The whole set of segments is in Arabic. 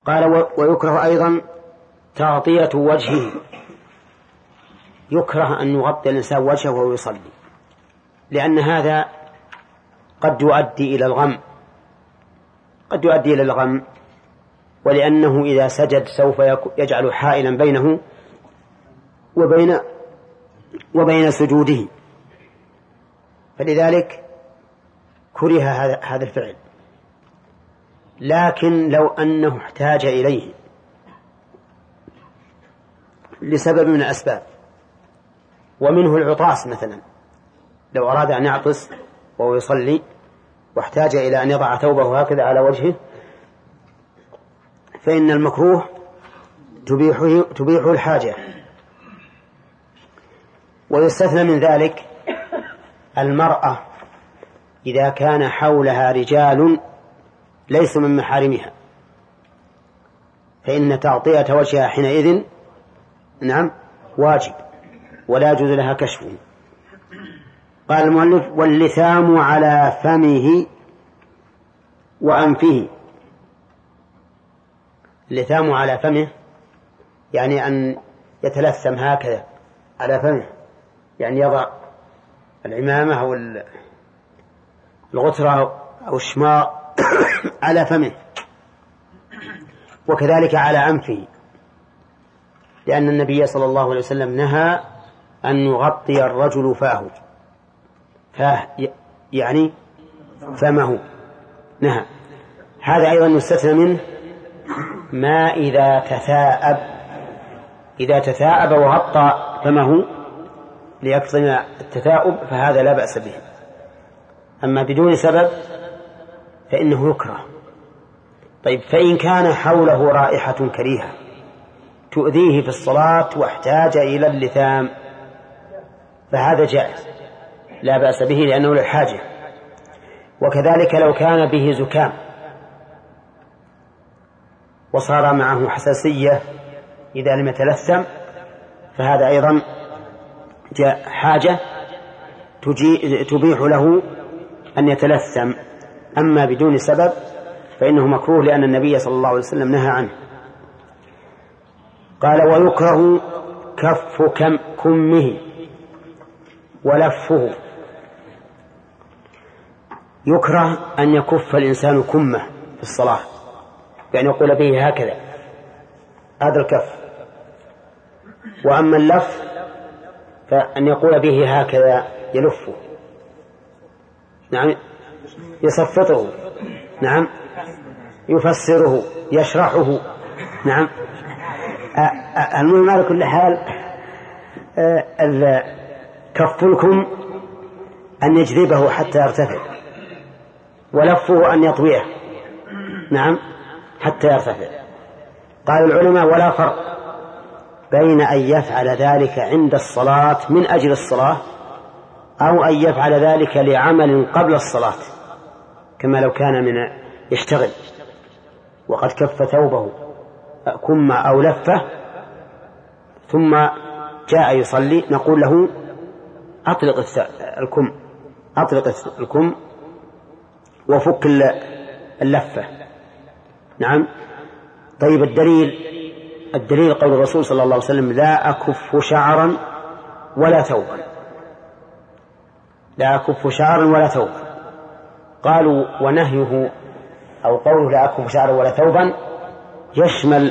قال ويكره أيضا تغطية وجهه، يكره أن يغطي الإنسان وجهه وهو يصلي، لأن هذا قد يؤدي إلى الغم، ولأنه إذا سجد سوف يجعل حائلا بينه وبين سجوده، فلذلك كره هذا الفعل. لكن لو أنه احتاج إليه لسبب من الأسباب، ومنه العطاس مثلا، لو أراد أن يعطس وهو يصلي واحتاج إلى أن يضع ثوبه هكذا على وجهه، فإن المكروه تبيح الحاجة. ويستثنى من ذلك المرأة إذا كان حولها رجال ليسوا من محارمها، فإن تغطية وجهها حينئذ واجب ولا يجوز لها كشفه. قال المؤلف واللثام على فمه وأنفه. اللثام على فمه يعني أن يتلثم هكذا على فمه، يعني يضع العمامة أو الغترة أو الشماغ على فمه، وكذلك على أنفه، لأن النبي صلى الله عليه وسلم نهى أن يغطي الرجل فاه يعني فمه، نهى. هذا أيضا يستثنى منه ما إذا تثاءب وغطى فمه ليكظم التثاؤب فهذا لا بأس به، أما بدون سبب فإنه يكره. طيب، فإن كان حوله رائحة كريهة تؤذيه في الصلاة واحتاج إلى اللثام فهذا جائز لا بأس به لأنه للحاجة. وكذلك لو كان به زكام وصار معه حساسية إذا لم يتلثم فهذا أيضا حاجة تبيح له أن يتلثم، أما بدون سبب فإنه مكروه لأن النبي صلى الله عليه وسلم نهى عنه. قال ويكره كف كمه ولفه. يكره أن يكف الإنسان كمه في الصلاة، يعني يقول به هكذا، هذا الكف. وأما اللف فأن يقول به هكذا يلفه، يصفطه، يفسره، يشرحه. المهم على كل حال كف الكم أن يجذبه حتى يرتفع، ولفه أن يطويه حتى يرتفع. قال العلماء ولا فرق بين أن يفعل ذلك عند الصلاة من أجل الصلاة أو أن يفعل ذلك لعمل قبل الصلاة، كما لو كان من يشتغل وقد كف ثوبه كم أو لفه ثم جاء يصلي، نقول له أطلق الكم وفك اللفة. طيب، الدليل قول الرسول صلى الله عليه وسلم لا أكف شعرا ولا ثوبا، لا أكف شعرا ولا ثوبا. قالوا ونهيه أو قوله لا أكف شعرا ولا ثوبا يشمل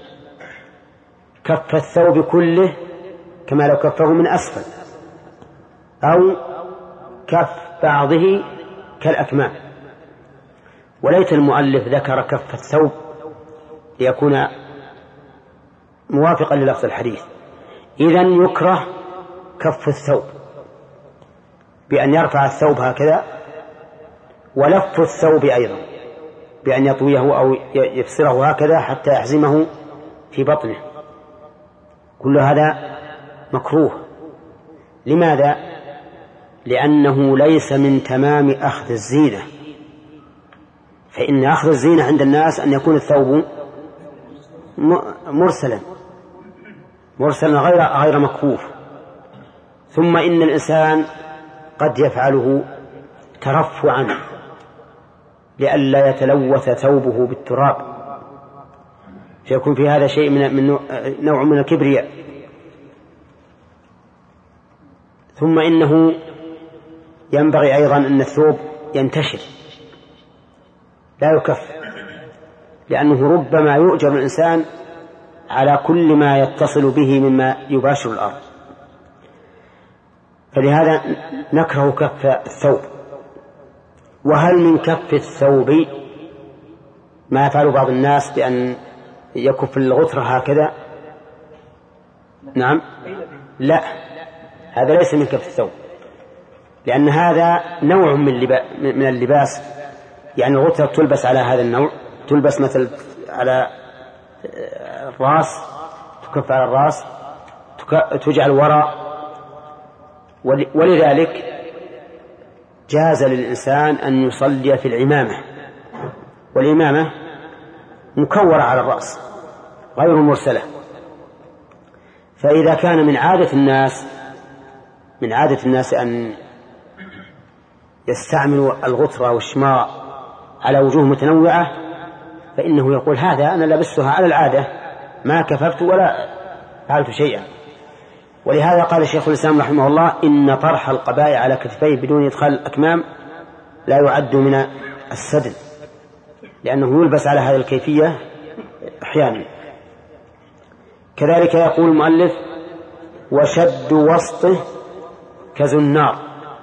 كف الثوب كله كما لو كفه من أسفل، أو كف بعضه كالأكمام. وليت المؤلف ذكر كف الثوب ليكون موافقا للفظ الحديث. إذن يكره كف الثوب بأن يرفع الثوب هكذا، ولف الثوب أيضا بأن يطويه أو يفسره هكذا حتى يحزمه في بطنه. كل هذا مكروه. لماذا؟ لأنه ليس من تمام أخذ الزينة، فإن أخذ الزينة عند الناس أن يكون الثوب مرسلا غير مكفوف. ثم إن الإنسان قد يفعله ترفعا لئلا يتلوث ثوبه بالتراب، فيكون في هذا شيء من نوع من الكبرياء. ثم إنه ينبغي أيضا أن الثوب ينتشر لا يكف، لأنه ربما يؤجر الإنسان على كل ما يتصل به مما يباشر الأرض، فلهذا نكره كف الثوب. وهل من كف الثوب ما يفعل بعض الناس بأن يكف الغترة هكذا؟ نعم، لا، هذا ليس من كف الثوب، لأن هذا نوع من اللباس. يعني الغترة تلبس على هذا النوع، تلبس مثل على الرأس، تكف على الرأس، تجعل وراء. ولذلك جاز للإنسان أن يصلي في العمامة، والعمامة مكورة على الرأس غير مرسلة. فإذا كان من عادة الناس أن يستعملوا الغترة والشماء على وجوه متنوعة، فإنه يقول هذا أنا لبستها على العادة، ما كففت ولا فعلت شيئا. ولهذا قال الشيخ الإسلام رحمه الله: إن طرح القباء على كتفيه بدون إدخال الأكمام لا يعد من السدل، لأنه يلبس على هذه الكيفية أحيانا. كذلك يقول المؤلف: وشد وسطه كزنار،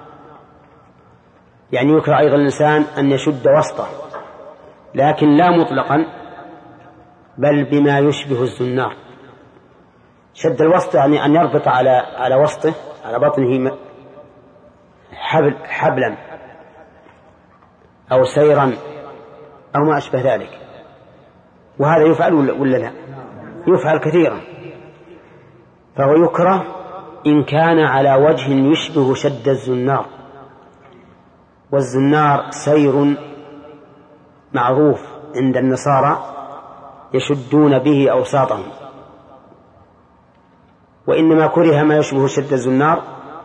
يعني يكره أيضا الإنسان أن يشد وسطه، لكن لا مطلقا، بل بما يشبه الزنار. شد الوسط يعني أن يربط على وسطه، على بطنه، حبلا أو سيرا أو ما أشبه ذلك. وهذا يفعل ولا لا؟ يفعل كثيرا. فهو يكره إن كان على وجه يشبه شد الزنار. والزنار سير معروف عند النصارى يشدون به أوساطهم، وإنما كره ما يشبه شد الزنار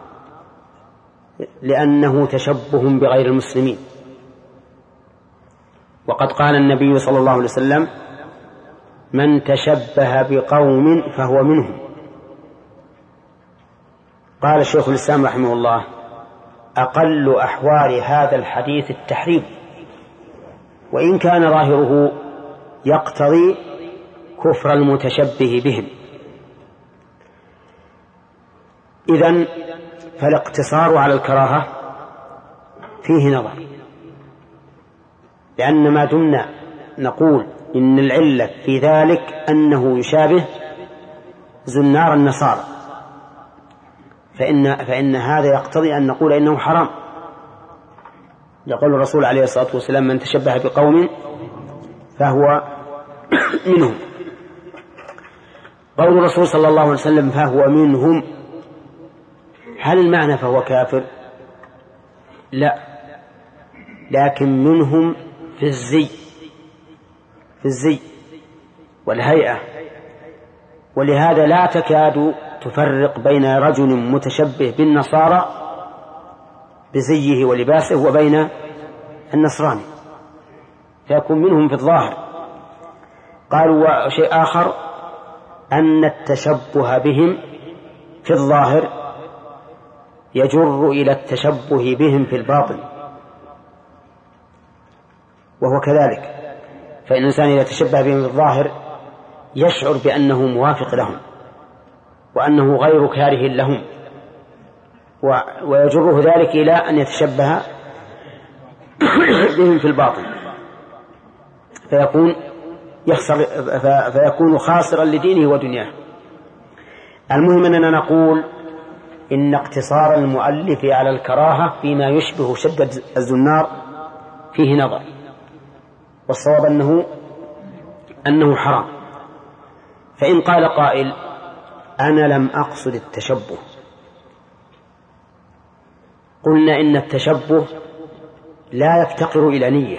لأنه تشبه بغير المسلمين. وقد قال النبي صلى الله عليه وسلم: من تشبه بقوم فهو منهم. قال الشيخ الإسلام رحمه الله: أقل أحوال هذا الحديث التحريم، وإن كان ظاهره يقتضي كفر المتشبه بهم. إذن فالاقتصار على الكراهة فيه نظر، لأن ما دمنا نقول إن العلة في ذلك أنه يشابه زنار النصارى، فإن هذا يقتضي أن نقول إنه حرام. يقول الرسول عليه الصلاة والسلام: من تشبه بقوم فهو منهم. قول الرسول صلى الله عليه وسلم فهو منهم، هل المعنى فهو كافر؟ لا، لكن منهم في الزي والهيئة. ولهذا لا تكاد تفرق بين رجل متشبه بالنصارى بزيه ولباسه وبين النصراني، فيكون منهم في الظاهر. قالوا شيء آخر: أن التشبه بهم في الظاهر يجر إلى التشبه بهم في الباطن، وهو كذلك. فإن الإنسان إذا تشبه بهم في الظاهر يشعر بأنه موافق لهم وأنه غير كاره لهم، ويجره ذلك إلى أن يتشبه بهم في الباطن، فيكون خاسرا لدينه ودنياه. المهم أننا نقول إن اقتصار المؤلف على الكراهة فيما يشبه شدة الزنار فيه نظر، والصواب أنه حرام. فإن قال قائل: أنا لم أقصد التشبه، قلنا إن التشبه لا يفتقر إلى نية،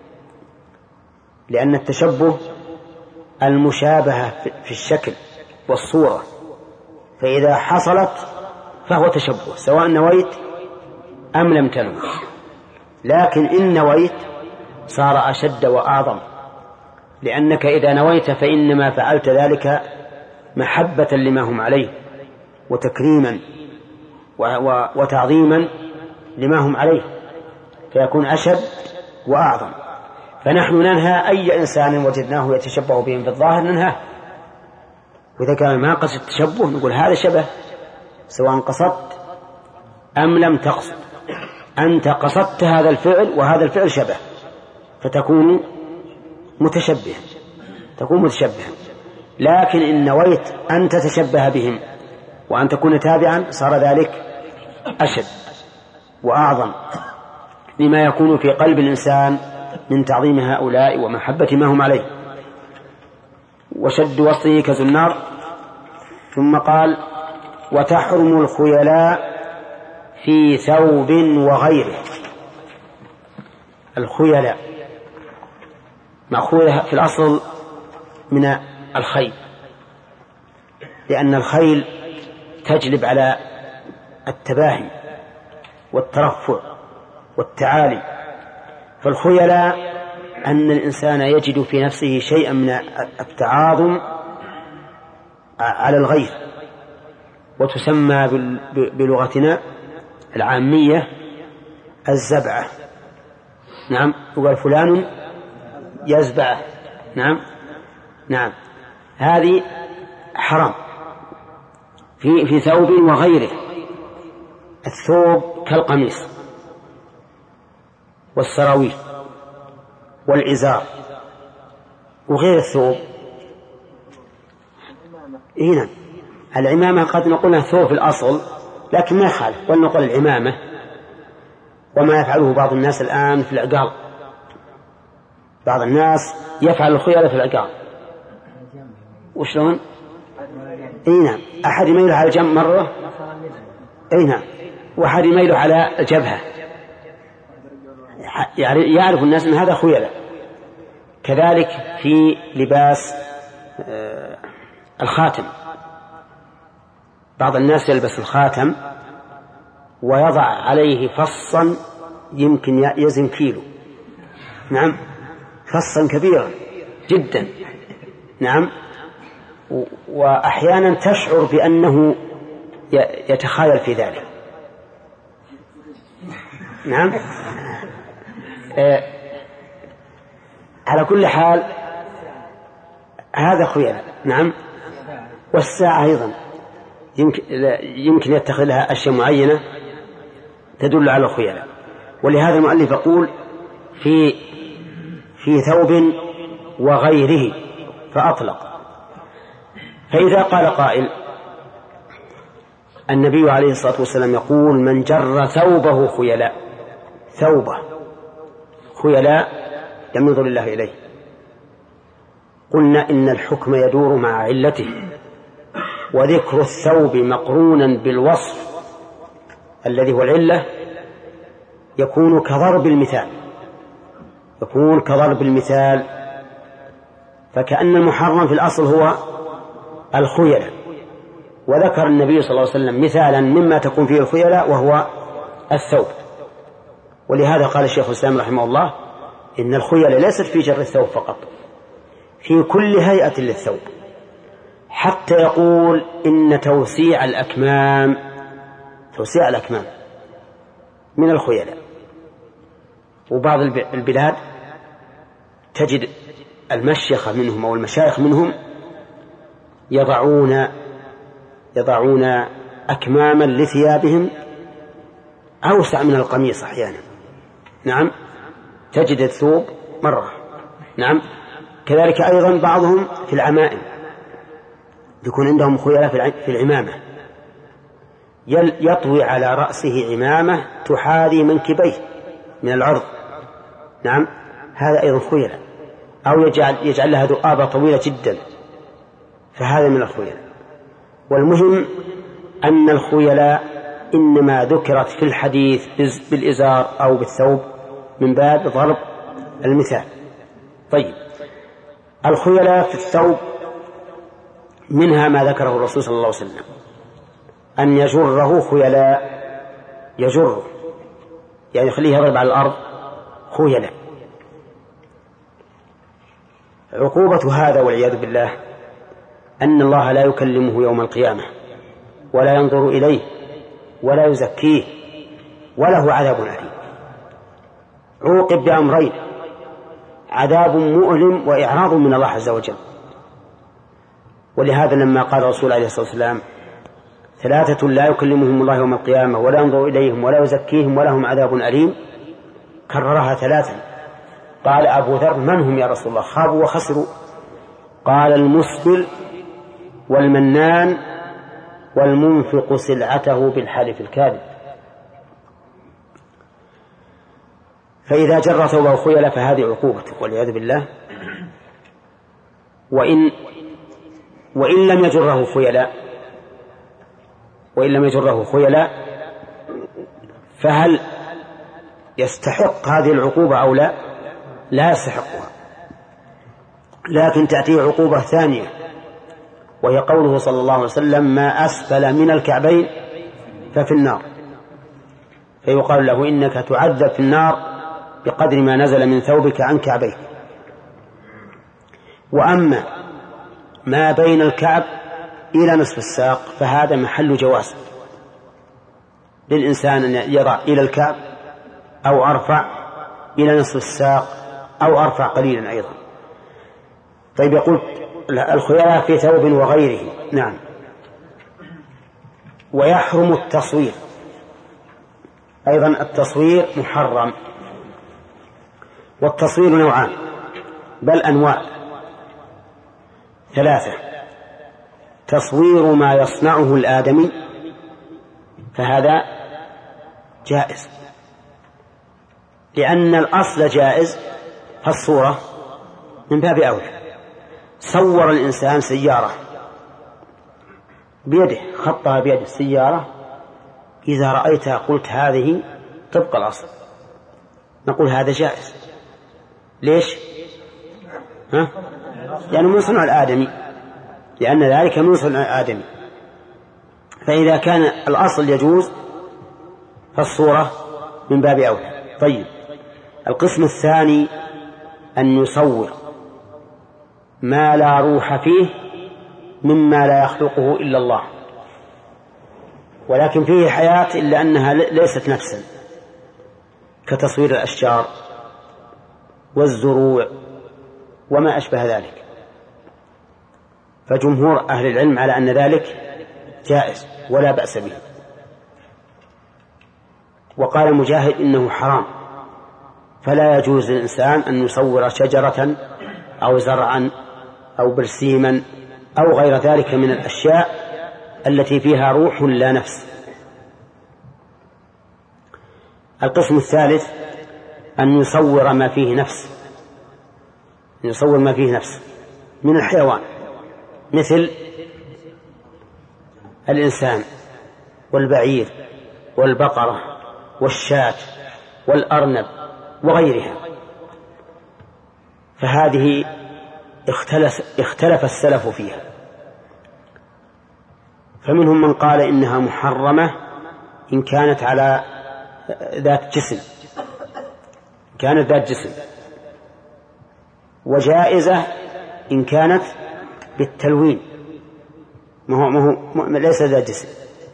لأن التشبه المشابهة في الشكل والصورة، فإذا حصلت فهو تشبه سواء نويت أم لم تنوي. لكن إن نويت صار أشد وأعظم، لأنك إذا نويت فإنما فعلت ذلك محبة لما هم عليه وتكريما وتعظيما لما هم عليه، فيكون أشد وأعظم. فنحن ننهى أي إنسان وجدناه يتشبه بهم في الظاهر ننهاه، وإذا كان ما قصد التشبه نقول هذا شبه، سواء قصدت أم لم تقصد، أنت قصدت هذا الفعل وهذا الفعل شبه، فتكون متشبها، تكون متشبها. لكن إن نويت أن تتشبه بهم وأن تكون تابعا صار ذلك أشد وأعظم لما يكون في قلب الإنسان من تعظيم هؤلاء ومحبة ما هم عليه. وشد وصفه كزنار. ثم قال: وتحرم الخيلاء في ثوب وغيره. الخيلاء مأخوذة في الأصل من الخيل، لأن الخيل تجلب على التباهي والترفع والتعالي. فالخيلاء أن الإنسان يجد في نفسه شيئا من التعاظم على الغير، وتسمى بلغتنا العامية الزبعة. نعم، يقول فلان يزبعه. نعم نعم، هذه حرام في ثوب وغيره. الثوب كالقميص والسراويل والإزار وغير الثوب. هنا العمامة قد نقولها ثوب في الأصل، لكن ما يخالف ونقول العمامة، وما يفعله بعض الناس الآن في العقال. بعض الناس يفعل الخيلاء في العقال. وشلون؟ نعم، أحد يميله على الجنب مرة، نعم، وأحد يميله على الجبهة، يعرف الناس أن هذا خيلاء. كذلك في لباس الخاتم، بعض الناس يلبس الخاتم ويضع عليه فصا يمكن يزن كيلو. نعم، فصا كبيرا جدا. نعم، وأحيانا تشعر بأنه يتخايل في ذلك. نعم، على كل حال هذا خيلاء. نعم، والساعة أيضا يمكن يتخذ لها أشياء معينة تدل على الخيلاء. ولهذا المؤلف يقول في ثوب وغيره فأطلق. فإذا قال قائل: النبي عليه الصلاة والسلام يقول: من جر ثوبه خيلاء، ثوبه خيلاء لم ينظر الله إليه. قلنا إن الحكم يدور مع علته، وذكر الثوب مقرونا بالوصف الذي هو العلة يكون كضرب المثال، يكون كضرب المثال. فكأن المحرم في الأصل هو الخيلاء، وذكر النبي صلى الله عليه وسلم مثالا مما تكون فيه الخيلاء وهو الثوب. ولهذا قال الشيخ الإسلام رحمه الله: إن الخيلاء ليست في جر الثوب فقط، في كل هيئة للثوب، حتى يقول إن توسيع الأكمام من الخيلاء. وبعض البلاد تجد المشيخة منهم أو المشايخ منهم يضعون أكماما لثيابهم أوسع من القميص أحيانا. نعم، تجد الثوب مرة. نعم، كذلك أيضا بعضهم في العمائم يكون عندهم خيلاء في العمامة، يطوي على رأسه عمامة تحاذي منكبيه من العرض. نعم، هذا أيضا خيلاء. أو يجعل لها ذؤابة طويلة جدا، فهذا من الخيلاء. والمهم أن الخيلاء إنما ذكرت في الحديث بالإزار أو بالثوب من باب ضرب المثال. طيب، الخيلاء في الثوب منها ما ذكره الرسول صلى الله عليه وسلم، أن يجره خيلاء، يجره يعني يخليه يضرب على الأرض خيلاء. عقوبة هذا والعياذ بالله أن الله لا يكلمه يوم القيامة ولا ينظر إليه ولا يزكيه وله عذاب أليم. عوقب بأمرين: عذاب مؤلم وإعراض من الله عز وجل. ولهذا لما قال الرسول عليه الصلاة والسلام: 3 لا يكلمهم الله يوم القيامة ولا ينظر إليهم ولا يزكيهم ولهم عذاب أليم، كررها 3. قال أبو ذر: من هم يا رسول الله؟ خابوا وخسروا. قال: المسبل والمنان والمنفق سلعته بالحلف الكاذب. فإذا جر ثوبه خيلا فهذه عقوبته والعياذ بالله. وإن لم يجره خيلا فهل يستحق هذه العقوبة أو لا؟ لا يستحقها، لكن تأتيه عقوبة ثانية، وهي قوله صلى الله عليه وسلم: ما أسفل من الكعبين ففي النار. فيقال له: إنك تعذب في النار بقدر ما نزل من ثوبك عن كعبيك. وأما ما بين الكعب إلى نصف الساق فهذا محل جواز للإنسان أن يضع إلى الكعب أو أرفع إلى نصف الساق أو أرفع قليلا أيضا. طيب، يقول الخيلاء في ثوب وغيره. نعم. ويحرم التصوير أيضا. التصوير محرم، والتصوير نوعان بل أنواع 3: تصوير ما يصنعه الآدمي فهذا جائز لأن الأصل جائز، فالصورة من باب أولى. صور الإنسان سيارة بيده، خطها بيد السيارة، إذا رأيتها قلت هذه طبق الأصل، نقول هذا جائز. ليش؟ لأنه من صنع الآدمي، لأن ذلك من صنع الآدمي. فإذا كان الأصل يجوز فالصورة من باب أولى. طيب، القسم الثاني أن يصور ما لا روح فيه مما لا يخلقه إلا الله، ولكن فيه حياة إلا أنها ليست نفسا، كتصوير الأشجار والزروع وما أشبه ذلك. فجمهور أهل العلم على أن ذلك جائز ولا بأس به. وقال مجاهد إنه حرام، فلا يجوز للإنسان أن يصور شجرة أو زرعا أو برسيما أو غير ذلك من الأشياء التي فيها روح لا نفس. القسم الثالث أن يصور ما فيه نفس، يصور ما فيه نفس من الحيوان، مثل الإنسان والبعير والبقرة والشاة والأرنب وغيرها. فهذه اختلف السلف فيها، فمنهم من قال إنها محرمة إن كانت على ذات جسم، وجائزة إن كانت بالتلوين، ليس ذات جسم.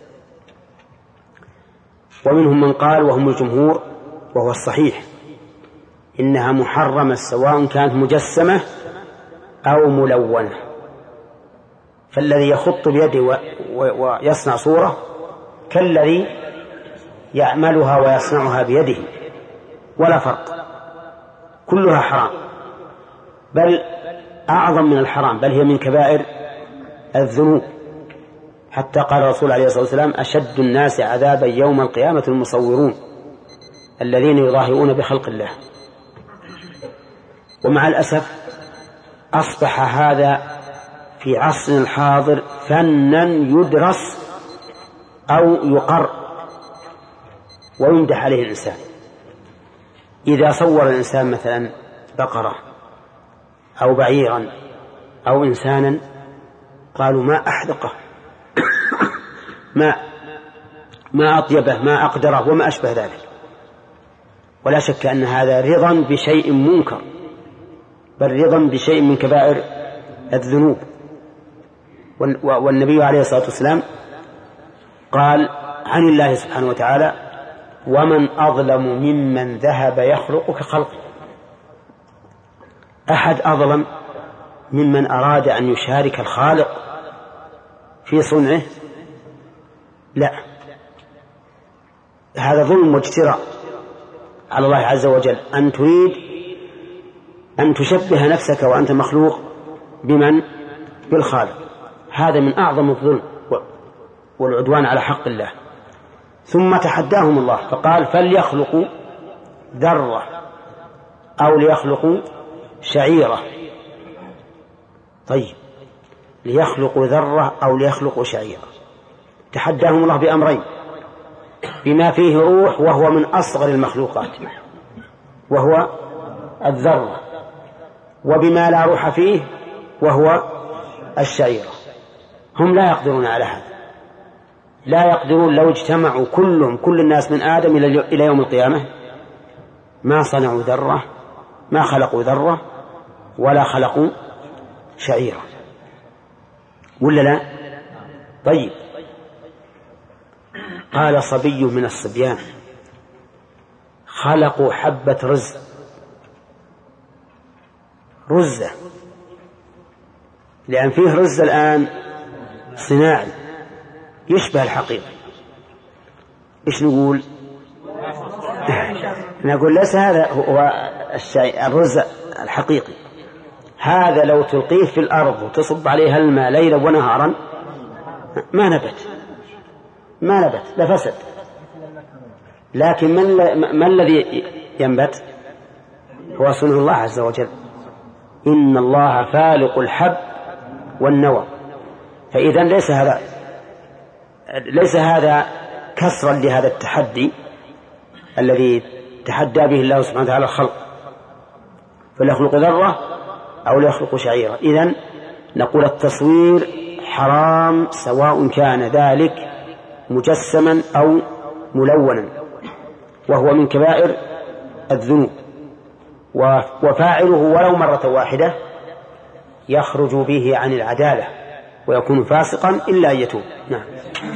ومنهم من قال وهم الجمهور وهو الصحيح إنها محرمة سواء كانت مجسمة أو ملونة. فالذي يخط بيده ويصنع صورة كالذي يعملها ويصنعها بيده، ولا فرق، كلها حرام، بل أعظم من الحرام، بل هي من كبائر الذنوب. حتى قال الرسول عليه الصلاة والسلام: أشد الناس عذابا يوم القيامة المصورون الذين يظاهرون بخلق الله. ومع الأسف أصبح هذا في عصرنا الحاضر فنا يدرس أو يقر ويمدح عليه الإنسان. إذا صور الإنسان مثلا بقرة أو بعيرا أو إنسانا قالوا ما أحدقه ما أطيبه ما أقدره وما أشبه ذلك. ولا شك أن هذا رضا بشيء منكر، بل رضا بشيء من كبائر الذنوب. والنبي عليه الصلاة والسلام قال عن الله سبحانه وتعالى: ومن أظلم ممن ذهب يخلق كخلقه. أحد أظلم ممن أراد أن يشارك الخالق في صنعه؟ لا، هذا ظلم واجتراء على الله عز وجل، أن تريد أن تشبه نفسك وأنت مخلوق بمن؟ بالخالق. هذا من أعظم الظلم والعدوان على حق الله. ثم تحداهم الله فقال: فليخلقوا ذرة أو ليخلقوا شعيرة. طيب، ليخلقوا ذرة أو ليخلقوا شعيرة، تحداهم الله بأمرين: بما فيه روح وهو من أصغر المخلوقات وهو الذرة، وبما لا روح فيه وهو الشعيرة. هم لا يقدرون على هذا، لا يقدرون. لو اجتمعوا كل الناس من آدم إلى يوم القيامة ما صنعوا ذرة، ما خلقوا ذرة ولا خلقوا شعيرة، ولا لا؟ طيب، قال صبي من الصبيان: خلقوا حبة رزة، لأن فيه رز الآن صناعي يشبه الحقيقة. إيش نقول؟ نقول ليس هذا هو الرز الحقيقي، هذا لو تلقيه في الأرض وتصب عليه الماء ليلا ونهارا ما نبت لفسد. لكن ما الذي ينبت؟ هو صنع الله عز وجل. إن الله فالق الحب والنوى. فإذا ليس هذا كسرا لهذا التحدي الذي تحدى به الله سبحانه وتعالى الخلق: فليخلق ذرة أو ليخلق شعيرة. إذن نقول التصوير حرام سواء كان ذلك مجسما أو ملونا، وهو من كبائر الذنوب، وفاعله ولو مرة واحدة يخرج به عن العدالة ويكون فاسقا إلا أن يتوب. نعم.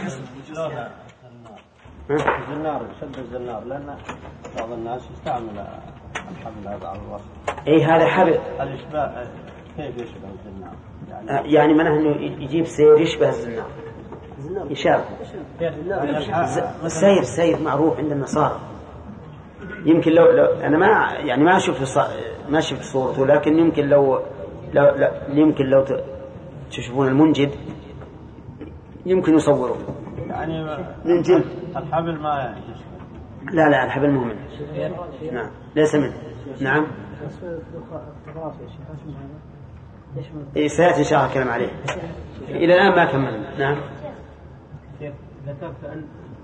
الزنار شد الزنار، لأن بعض الناس يستعمل الحبل هذا على الوصف. أي هذا حبل. الإشباع كيف يشبه الزنار؟ يعني معناه إنه يجيب سير يشبه الزنار، يشابه السير معروف عند النصارى. يمكن لو أنا ما شفت صورته، لكن يمكن لو تشوفون المنجد يمكن يصورون. يعني من جلد الحبل ما لا الحبل مو منه. نعم، ليس منه. نعم، سيأتي إن شاء الله الكلام عليه. إلى الآن ما كملنا. نعم. ذكرت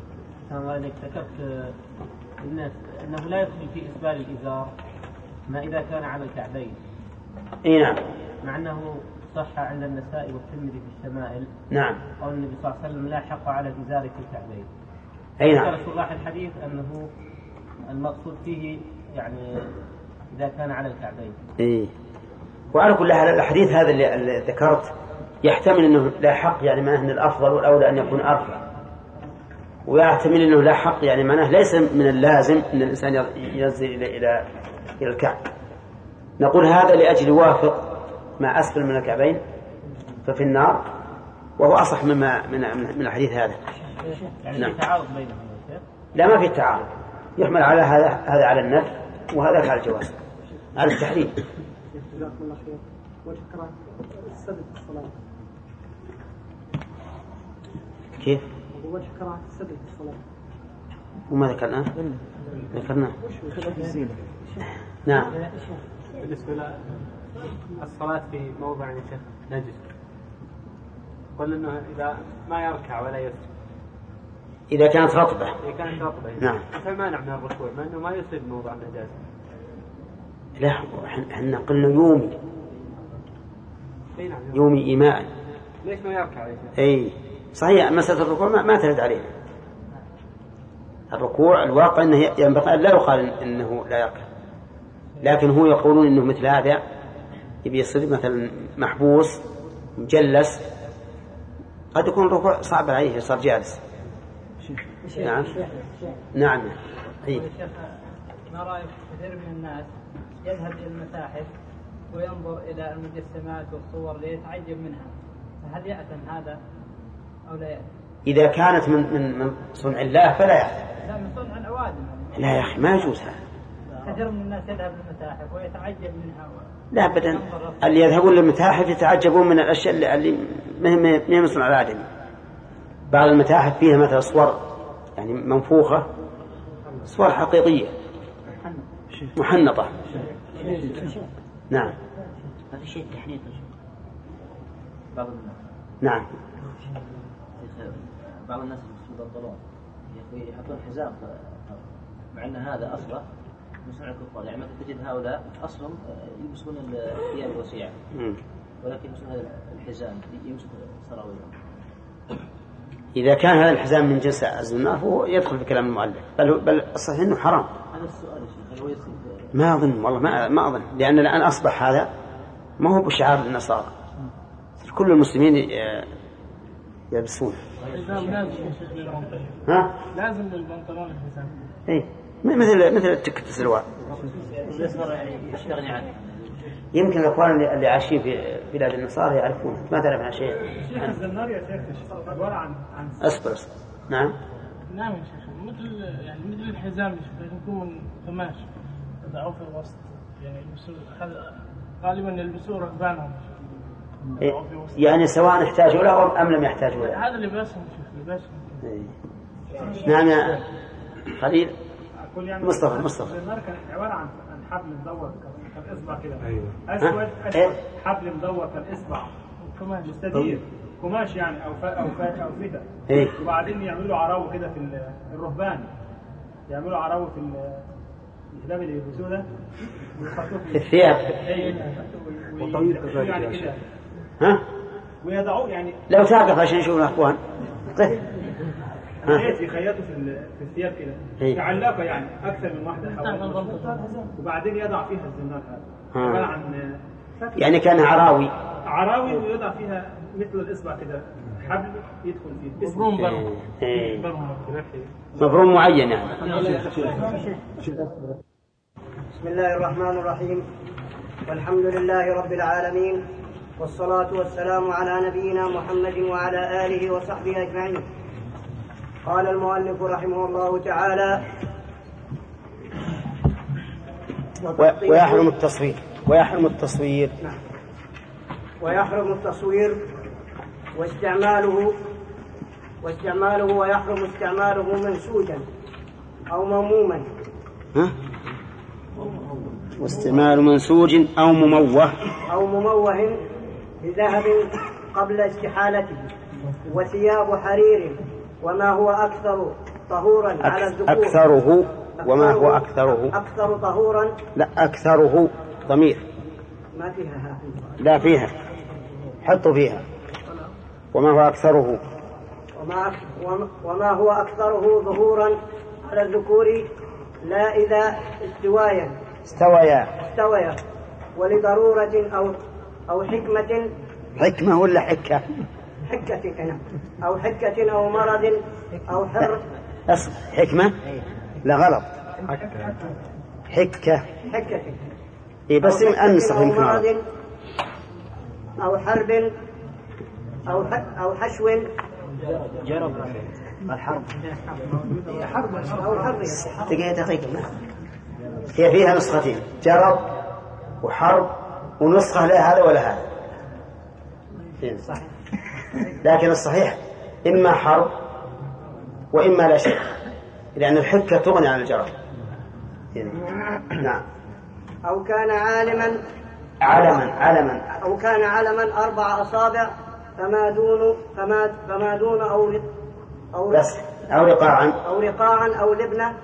الناس أنه لا يدخل في إسبال الإزار ما إذا كان على الكعبين. إيه نعم. مع أنه صح عند النسائي والترمذي في الشمائل. نعم. قال النبي صلى الله عليه وسلم: لا حق على الإزار في الكعبين. أي نعم. ذكر شراح الحديث أنه المقصود فيه يعني إذا كان على الكعبين. إيه. وعلى كل حال الحديث هذا اللي ذكرت يحتمل أنه لا حق، يعني معناه أن الأفضل والأولى أن يكون أرفع، ويحتمل أنه لا حق يعني معناه ليس من اللازم أن الإنسان ينزل إلى الكعب. نقول هذا لأجل يوافق ما أسفل من الكعبين ففي النار، وهو أصح من الحديث هذا. يعني نعم. تعارض بينهم؟ لا، ما في تعارض، يحمل على هذا على الندب وهذا على الجواز، على التحريم. جزاكم الله خير. وجه كراهة السبب في الصلاة. كيف؟ وجه كراهة السبب في الصلاة. وما ذكرناه؟ ذكرناه. نعم. بالنسبة للصلاة في موضع نجس، قل إنه إذا ما يركع ولا يسجد إذا كانت رطبة. نعم. فمانع من الركوع مع إنه ما يصيب موضع النجاسة. لا، احنا قلنا يومي إيماء. ليش ما يركع؟ أي صحيح، مسألة الركوع ما ترد عليه. الركوع الواقع أنه ينبغي أن لا يقال إنه لا يركع، لكن هو يقولون إنه مثل هذا يبي يصير مثلا محبوس مجلس، قد يكون الركوع صعب عليه صار جالس. نعم نعم. ما رأيك كثير من الناس يذهب إلى المتاحف وينظر إلى المجسمات والصور ليتعجب منها، فهل يأثم هذا أو لا يأثم؟ إذا كانت من صنع الله فلا يأثم. لا، من صنع العوادم. لا يا أخي ما يجوز هذا. كثير من الناس يذهب للمتاحف ويتعجب منها لا أبدا، اللي يذهبون للمتاحف يتعجبون من الأشياء اللي ما من صنع الآدم. بعض المتاحف فيها مثلا صور يعني منفوخة، صور حقيقية محنطة. نعم هذا شيء تحنيط. نعم. بعض الناس يبطلون يحطون حزام، مع أن هذا أصله من صنع الكفار. يعني مثلا تجد هؤلاء أصلهم يلبسون الثياب الوسيعة، ولكن يلبسون هذا الحزام يمسك سراويلهم. إذا كان هذا الحزام من جنس الزنا فهو يدخل في كلام المؤلف، بل الصحيح إنه حرام. هذا السؤال يا شيخ، هل هو يصير؟ ما أظن والله، ما أظن، لأن الآن أصبح هذا ما هو بشعار النصارى، كل المسلمين يلبسونه. ها؟ لازم للبنطلون الحزام. إيه مثل التكت السلوار. يستغني عنه. يمكن الأخوان اللي عايشين في بلاد النصارى يعرفون، ما تعرف عن شيء. شيخ الزنار يا شيخ عبارة عن أصبر. نعم. نعم يا شيخ، مثل الحزام يكون من قماش يضعوه في الوسط، يعني يلبسوه غالبا يلبسوه رهبانهم. يعني سواء احتاجوا له أم لم يحتاجوا له. هذا لباسهم شيخ، لباسهم. نعم يا خليل. يعني مصطفى. الزنار كان عبارة عن حبل مدور كالإصبع كده، أسود حبل مدور كالإصبع، مستدير قماش يعني أو فدا. وبعدين يعملوا عراوة كده في الرهبان، يعملوا عراوة في الثياب اللي يلبسوه ده، في الثياب. ويدعوه يعني كده. ها؟ ويدعوه يعني. لو تعرف عشان يشوفوا الأخوان. يخيطوا في الثياب كده، كعلاقة يعني أكثر من واحدة حوالي، وبعدين يضع فيها الزنار هذا. عبارة عن يعني كان عراوي ويضع فيها مثل الإصبع كده حبل يدخل فيه. مبروم معين يعني. بسم الله الرحمن الرحيم، والحمد لله رب العالمين، والصلاة والسلام على نبينا محمد وعلى آله وصحبه أجمعين. قال المؤلف رحمه الله تعالى: ويحرم التصوير. نعم. ويحرم التصوير واستعماله ويحرم استعماله منسوجا أو مموما. واستعمال منسوج أو مموه بذهب قبل استحالته، وثياب حرير، وما هو أكثر طهورا على الذكور. أكثره وما هو أكثره. أكثر طهورا. لا أكثره ضمير ما فيها. لا فيها، حطوا فيها. وما هو أكثره. وما هو أكثره ظهورا على الذكور، لا إذا استويا ولضرورة أو حكمة. حكمة ولا حكة؟ حكة أو حكة أو مرض أو حر. حكمة؟ لا غلط، حكة. إيه بس أنصف أو مرض أو حرب أو حشو. جرب الحرب. أو حرب. دقيقة. هي فيها نسختين، جرب وحرب، ونسخة لا هذا ولا هذا. لكن الصحيح إما حرب وإما لا شيء، لأن الحكة تغني عن الجرب. نعم. أو كان علما أو كان علما 4 أصابع فما دون أو رقاعا أو لبنة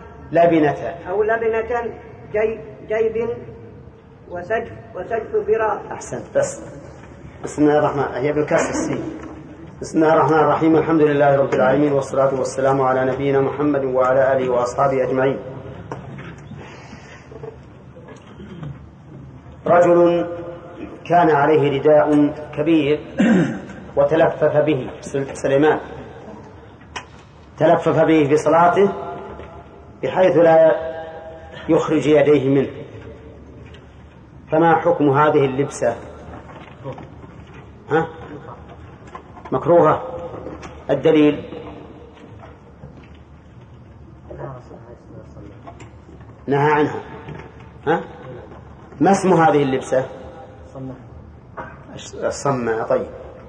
جيب وسجف براء. أحسنت. بسم الله الرحمن، هي بالكسر السين. بسم الله الرحمن الرحيم، الحمد لله رب العالمين، والصلاة والسلام على نبينا محمد وعلى آله وأصحابه أجمعين. رجل كان عليه رداء كبير وتلفف به سليمان، تلفف به في صلاته بحيث لا يخرج يديه منه، فما حكم هذه اللبسة؟ مكروهة. الدليل؟ نهى عنها. ما اسم هذه اللبسة؟ الصمة. طيب،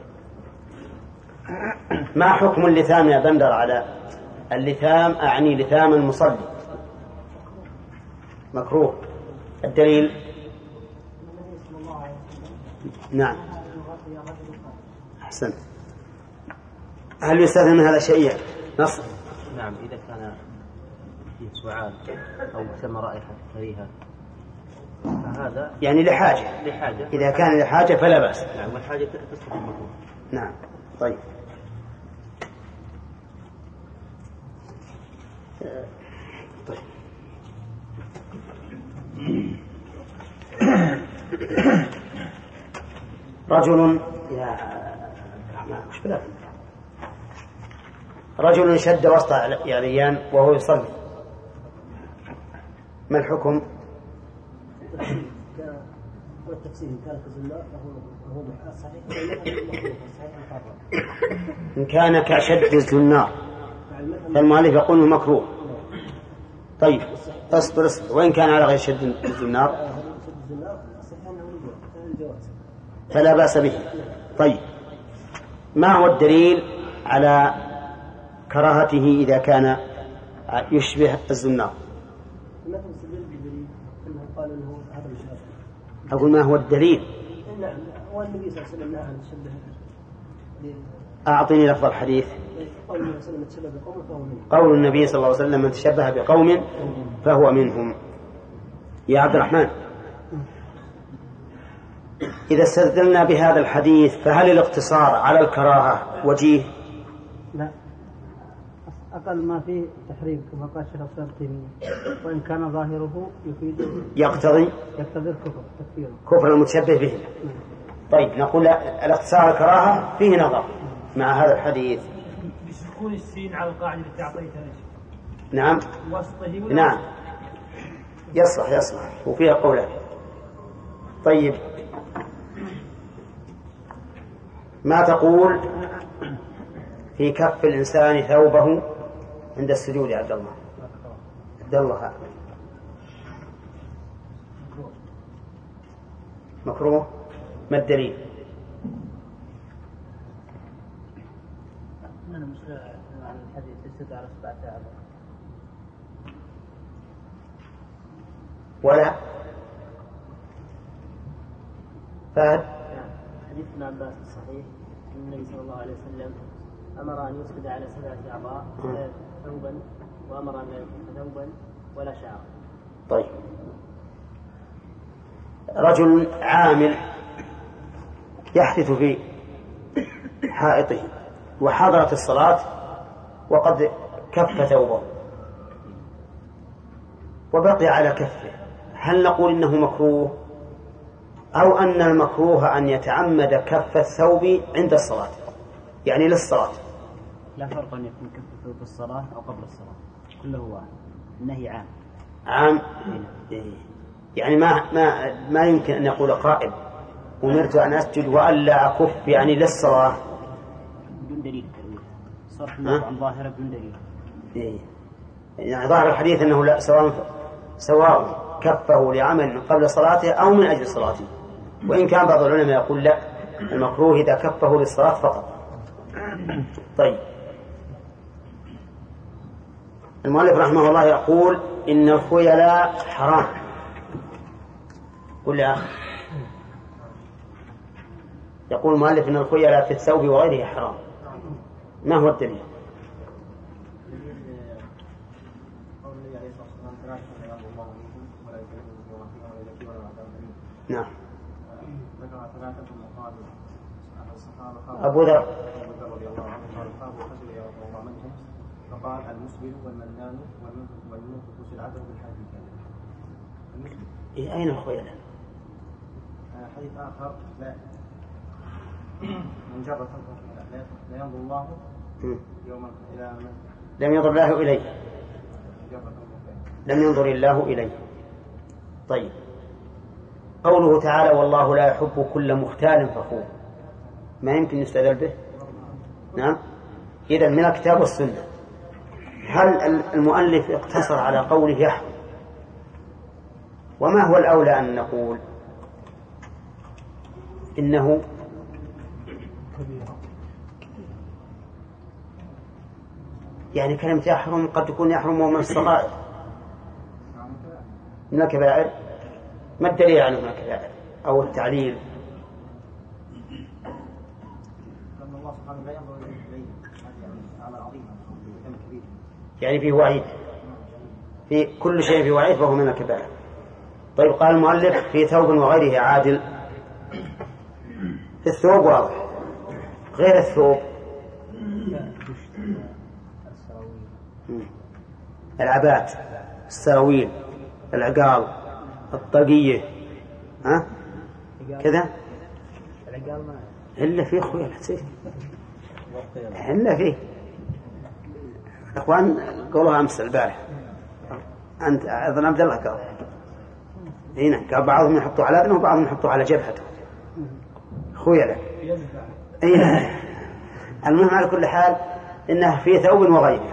ما حكم اللثام يا بندر على اللثام؟ أعني لثام المصلي. مكروه. الدليل؟ نعم. أحسن. هل يستثنى من هذا شيء؟ نصر. نعم، إذا كان فيه سعال أو شم رائحة كريهة فهذا يعني لحاجة. إذا كان لحاجة فلا بأس. نعم، والحاجة تسقط المكروه. نعم. طيب. رجل يا وش بلا رجل شد وسط يعريان وهو يصلي، ما الحكم؟ إن كان كشد الزنار فالمؤلف يقول مكروه. طيب اصبر، وإن كان على غير شد الزنار فلا بأس به. طيب، ما هو الدليل على كراهته إذا كان يشبه الزنار؟ أقول ما هو الدليل؟ أعطني لفظ الحديث. قول النبي صلى الله عليه وسلم: من تشبه بقوم فهو منهم. يا عبد الرحمن، إذا استدلنا بهذا الحديث فهل الاقتصار على الكراهة وجيه؟ لا، أقل ما فيه تحريم كما قال الشيخ الإسلام ابن تيمية، وإن كان ظاهره يفيد يقتضي الكفر، تكفيره، كفر المتشبه به. طيب، نقول الاقتصار على الكراهة فيه نظر مع هذا الحديث. بسكون السين على القاعدة التي أعطيتها. نعم. نعم، يصلح وفيها قولان. طيب، ما تقول في كف الإنسان ثوبه عند السجود يا عبد الله؟ عبد الله، مكروه. ما الدليل؟ أنا مش عن الحديث يسد على 7 أعضاء ولا فهد. حديث ابن عباس الصحيح أن النبي صلى الله عليه وسلم أمر أن يسجد على 7 أعضاء ثوبا، وأمر أن لا يكون ثوبا ولا شعر. طيب، رجل عامل يحدث في حائطه وحضرت الصلاة وقد كف ثوبه وبقي على كفه، هل نقول إنه مكروه، أو أن المكروه أن يتعمد كف الثوب عند الصلاة، يعني للصلاة؟ لا فرق أن يكون كف الثوب في الصلاة أو قبل الصلاة، كله واحد. النهي عام. يعني ما يمكن أن يقول قائل: أمرت أن أسجد وألا أكف يعني للصلاة، بدون دليل. صرف النص عن ظاهرة بدون دليل. يعني ظاهر الحديث أنه لا، سواء كفه لعمل قبل صلاته أو من أجل صلاته، وإن كان بعض العلماء يقول لا، المكروه إذا كفه للصلاة فقط. طيب، المؤلف رحمه الله يقول: إن الخيلاء حرام. قل يا أخي. يقول المؤلف: إن الخيلاء في الثوب وغيره حرام. ما هو الدليل؟ نعم. أبو ذر رضي الله عنه قال: فقال: المسبل والمنان والمنفق سلعته بالحاج. أين الخيلاء؟ حديث آخر لا من جرة لا ينظر الله يوم إلى من لم ينظر الله إليه، لم ينظر الله إليه. طيب، قوله تعالى والله لا يحب كل مختال فخور، ما يمكن يستدل به؟ نعم. إذن من الكتاب والسنة، هل المؤلف اقتصر على قوله يحب؟ وما هو الأولى أن نقول إنه يعني كلمة يحرم قد تكون يحرم من الصغائر من الكبائر، ما الدليل عنه من الكبائر أو التعليل؟ يعني فيه وعيد، في كل شيء فيه وعيد فهو من الكبائر. طيب، قال المؤلف في ثوب وغيره عادل، في الثوب واضح، غير الثوب العبات، السراويل، العقال، الطاقية، ها كذا إلا فيه خويا الحسين، إلا فيه إخوان قولها أمس البارح، أنت أظن عبد الله قال هنا، قال بعضهم يحطوا على أذنه وبعضهم يحطوا على جبهته، خويا له. المهم على كل حال إنه في ثوب وغيره.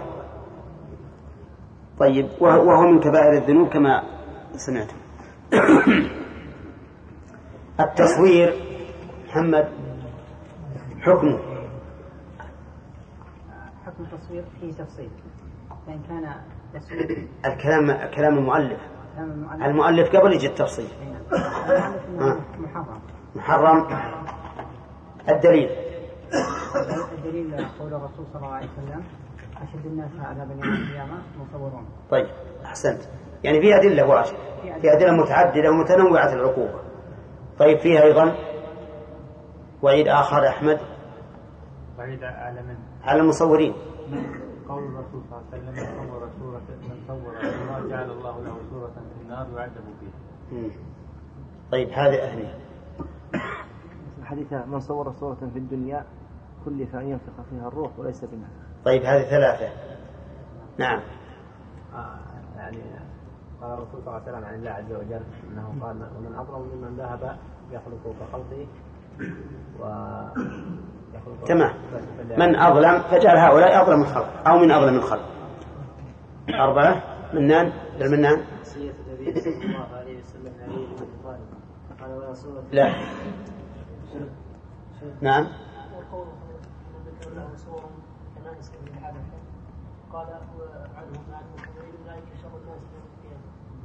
طيب، وهو من كبائر الذنوب كما سمعتم. التصوير محمد حكمه؟ حكم التصوير فيه تفصيل، فإن كان تصوير الكلام المؤلف قبل يجي التفصيل. محرم. الدليل قول الرسول صلى الله عليه وسلم أشد الناس عذابا يوم القيامة مصورون. طيب، أحسنت، يعني في أدلة واجب، في أدلة متعددة ومتنوعة العقوبة. طيب، فيها أيضا وعيد آخر أحمد، وعيد على المصورين. قول الرسول صلى الله عليه وسلم من صور صورة جعل الله له صورة في النار يعذب فيها. طيب، هذه أهني الحديث من صور صورة في الدنيا كلف أن ينفخ فيها الروح وليس بنا. طيب، هذه ثلاثة. نعم. يعني قال الرسول صلى الله عليه وسلم عن الله عز وجل أنه قال ومن أظلم ممن ذهب يخلق كخلقه تمام. من أظلم فجعل هؤلاء أظلم الخلق أو من أظلم الخلق. 4 منان للمنان. لا. نعم. قال عنهم عن المصورين أولئك شر الناس يوم القيامة.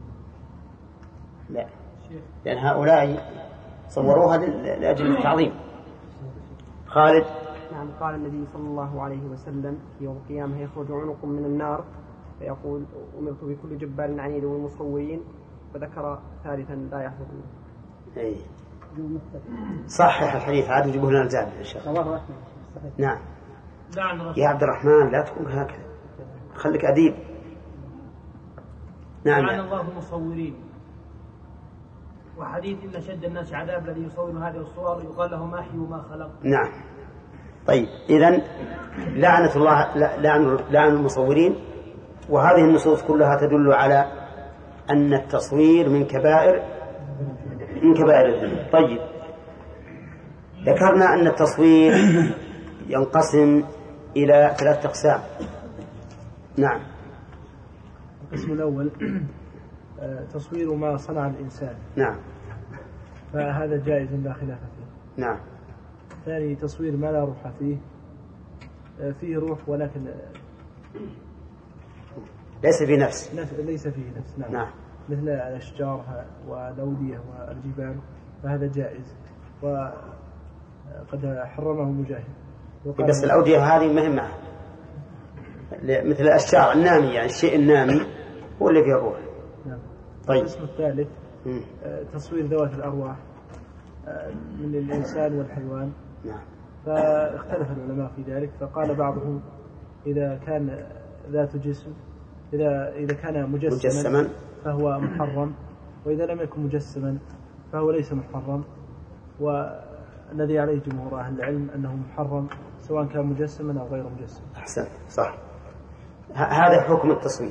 لا، لأن هؤلاء صوروها لأجل التعظيم. خالد. نعم. قال النبي صلى الله عليه وسلم في يوم القيامة يخرج عنق من النار فيقول أمرت بكل جبار عنيد والمصورين، وذكر ثالثا لا يحفظون. أي صحح الحديث عاد وجيبه لنا الجامع إن شاء الله. نعم. يا عبد الرحمن لا تكون هكذا، خليك أديب. نعم. لعن الله المصورين. وحديث إن شد الناس عذاب الذي يصور هذه الصور يقال له ما حي وما خلق. نعم. طيب، إذن لعنة الله لعن المصورين، وهذه النصوص كلها تدل على أن التصوير من كبائر الذنوب. طيب، ذكرنا أن التصوير ينقسم إلى 3 أقسام. نعم. القسم الأول تصوير ما صنع الإنسان. نعم. فهذا جائز لا خلاف فيه. نعم. ثاني تصوير ما لا روح فيه، فيه روح ولكن ليس فيه نفس. ليس فيه نفس. نعم. نعم. مثل الأشجار والأودية والجبال، فهذا جائز وقد حرمه مجاهد. بس الأودية هذه مهمة، مثل الأشجار النامي، يعني الشيء النامي هو اللي فيه الروح. نعم. طيب. القسم الثالث تصوير ذوات الأرواح من الإنسان والحيوان. نعم. فاختلف العلماء في ذلك، فقال بعضهم إذا كان ذات جسم، إذا كان مجسما فهو محرم، وإذا لم يكن مجسما فهو ليس محرم، والذي عليه جمهور أهل العلم أنه محرم سواء كان مجسما أو غير مجسم. أحسن، صح. هذا حكم التصوير.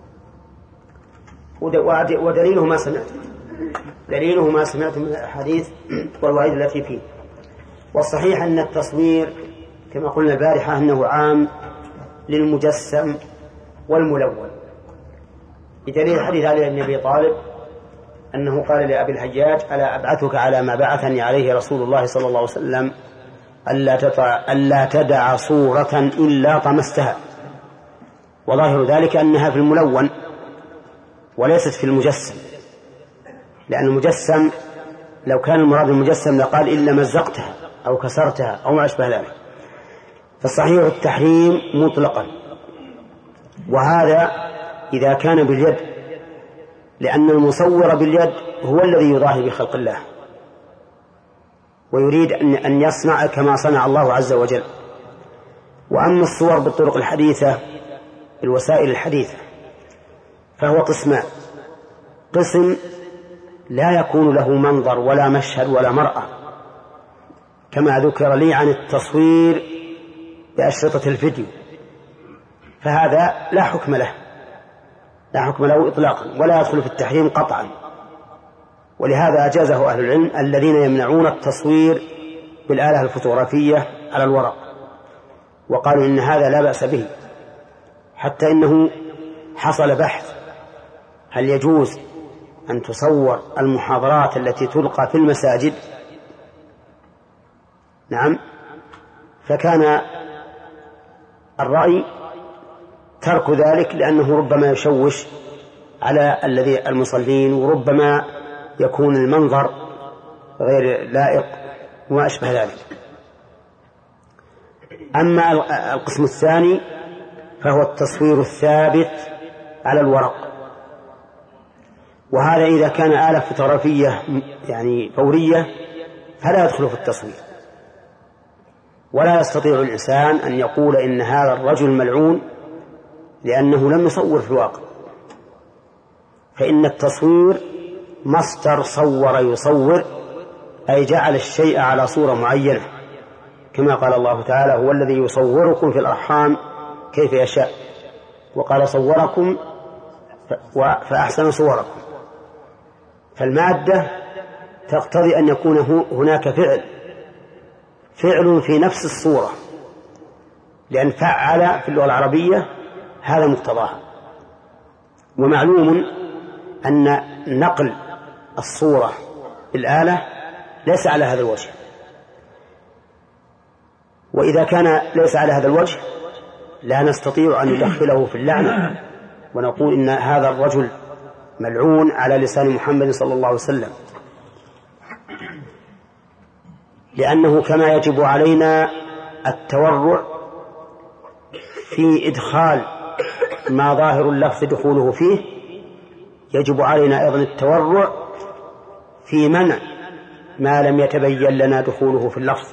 ودليله ما سمعت، دليله ما سمعت من الأحاديث والوعيد التي فيه. والصحيح أن التصوير كما قلنا البارحة أنه عام للمجسم والملون، بدليل حديث علي بن أبي طالب أنه قال لأبي الحجاج: ألا أبعثك على ما بعثني عليه رسول الله صلى الله عليه وسلم ألا تدع صورة إلا طمستها. وظاهر ذلك أنها في الملون وليست في المجسم، لأن المجسم لو كان المراد المجسم لقال إلا مزقتها أو كسرتها أو ما أشبه ذلك. فالصحيح التحريم مطلقا، وهذا إذا كان باليد، لأن المصور باليد هو الذي يضاهي بخلق الله ويريد أن يصنع كما صنع الله عز وجل. وأما الصور بالطرق الحديثة بالوسائل الحديثة فهو قسمان: قسم لا يكون له منظر ولا مشهد ولا مرأة، كما ذكر لي عن التصوير بأشرطة الفيديو، فهذا لا حكم له، لا حكم له إطلاقا ولا يدخل في التحريم قطعا. ولهذا أجازه أهل العلم الذين يمنعون التصوير بالآلة الفوتوغرافية على الورق، وقالوا إن هذا لا بأس به، حتى إنه حصل بحث هل يجوز أن تصور المحاضرات التي تلقى في المساجد. نعم، فكان الرأي ترك ذلك، لأنه ربما يشوش على المصلين، وربما يكون المنظر غير لائق وما أشبه ذلك. أما القسم الثاني فهو التصوير الثابت على الورق، وهذا إذا كان آلة فوتوغرافية يعني فورية فلا يدخل في التصوير، ولا يستطيع الإنسان أن يقول إن هذا الرجل ملعون لأنه لم يصور في الواقع. فإن التصوير مصدر صور يصور، أي جعل الشيء على صورة معينة، كما قال الله تعالى: هو الذي يصوركم في الأرحام كيف يشاء، وقال: صوركم فأحسن صوركم. فالمادة تقتضي أن يكون هناك فعل في نفس الصورة، لأن فعل في اللغة العربية هذا مقتضاها. ومعلوم أن نقل الصورة بالآلة ليس على هذا الوجه، وإذا كان ليس على هذا الوجه لا نستطيع أن ندخله في اللعنة ونقول إن هذا الرجل ملعون على لسان محمد صلى الله عليه وسلم، لأنه كما يجب علينا التورع في إدخال ما ظاهر اللفظ دخوله فيه، يجب علينا أيضا التورع في منع ما لم يتبين لنا دخوله في اللفظ،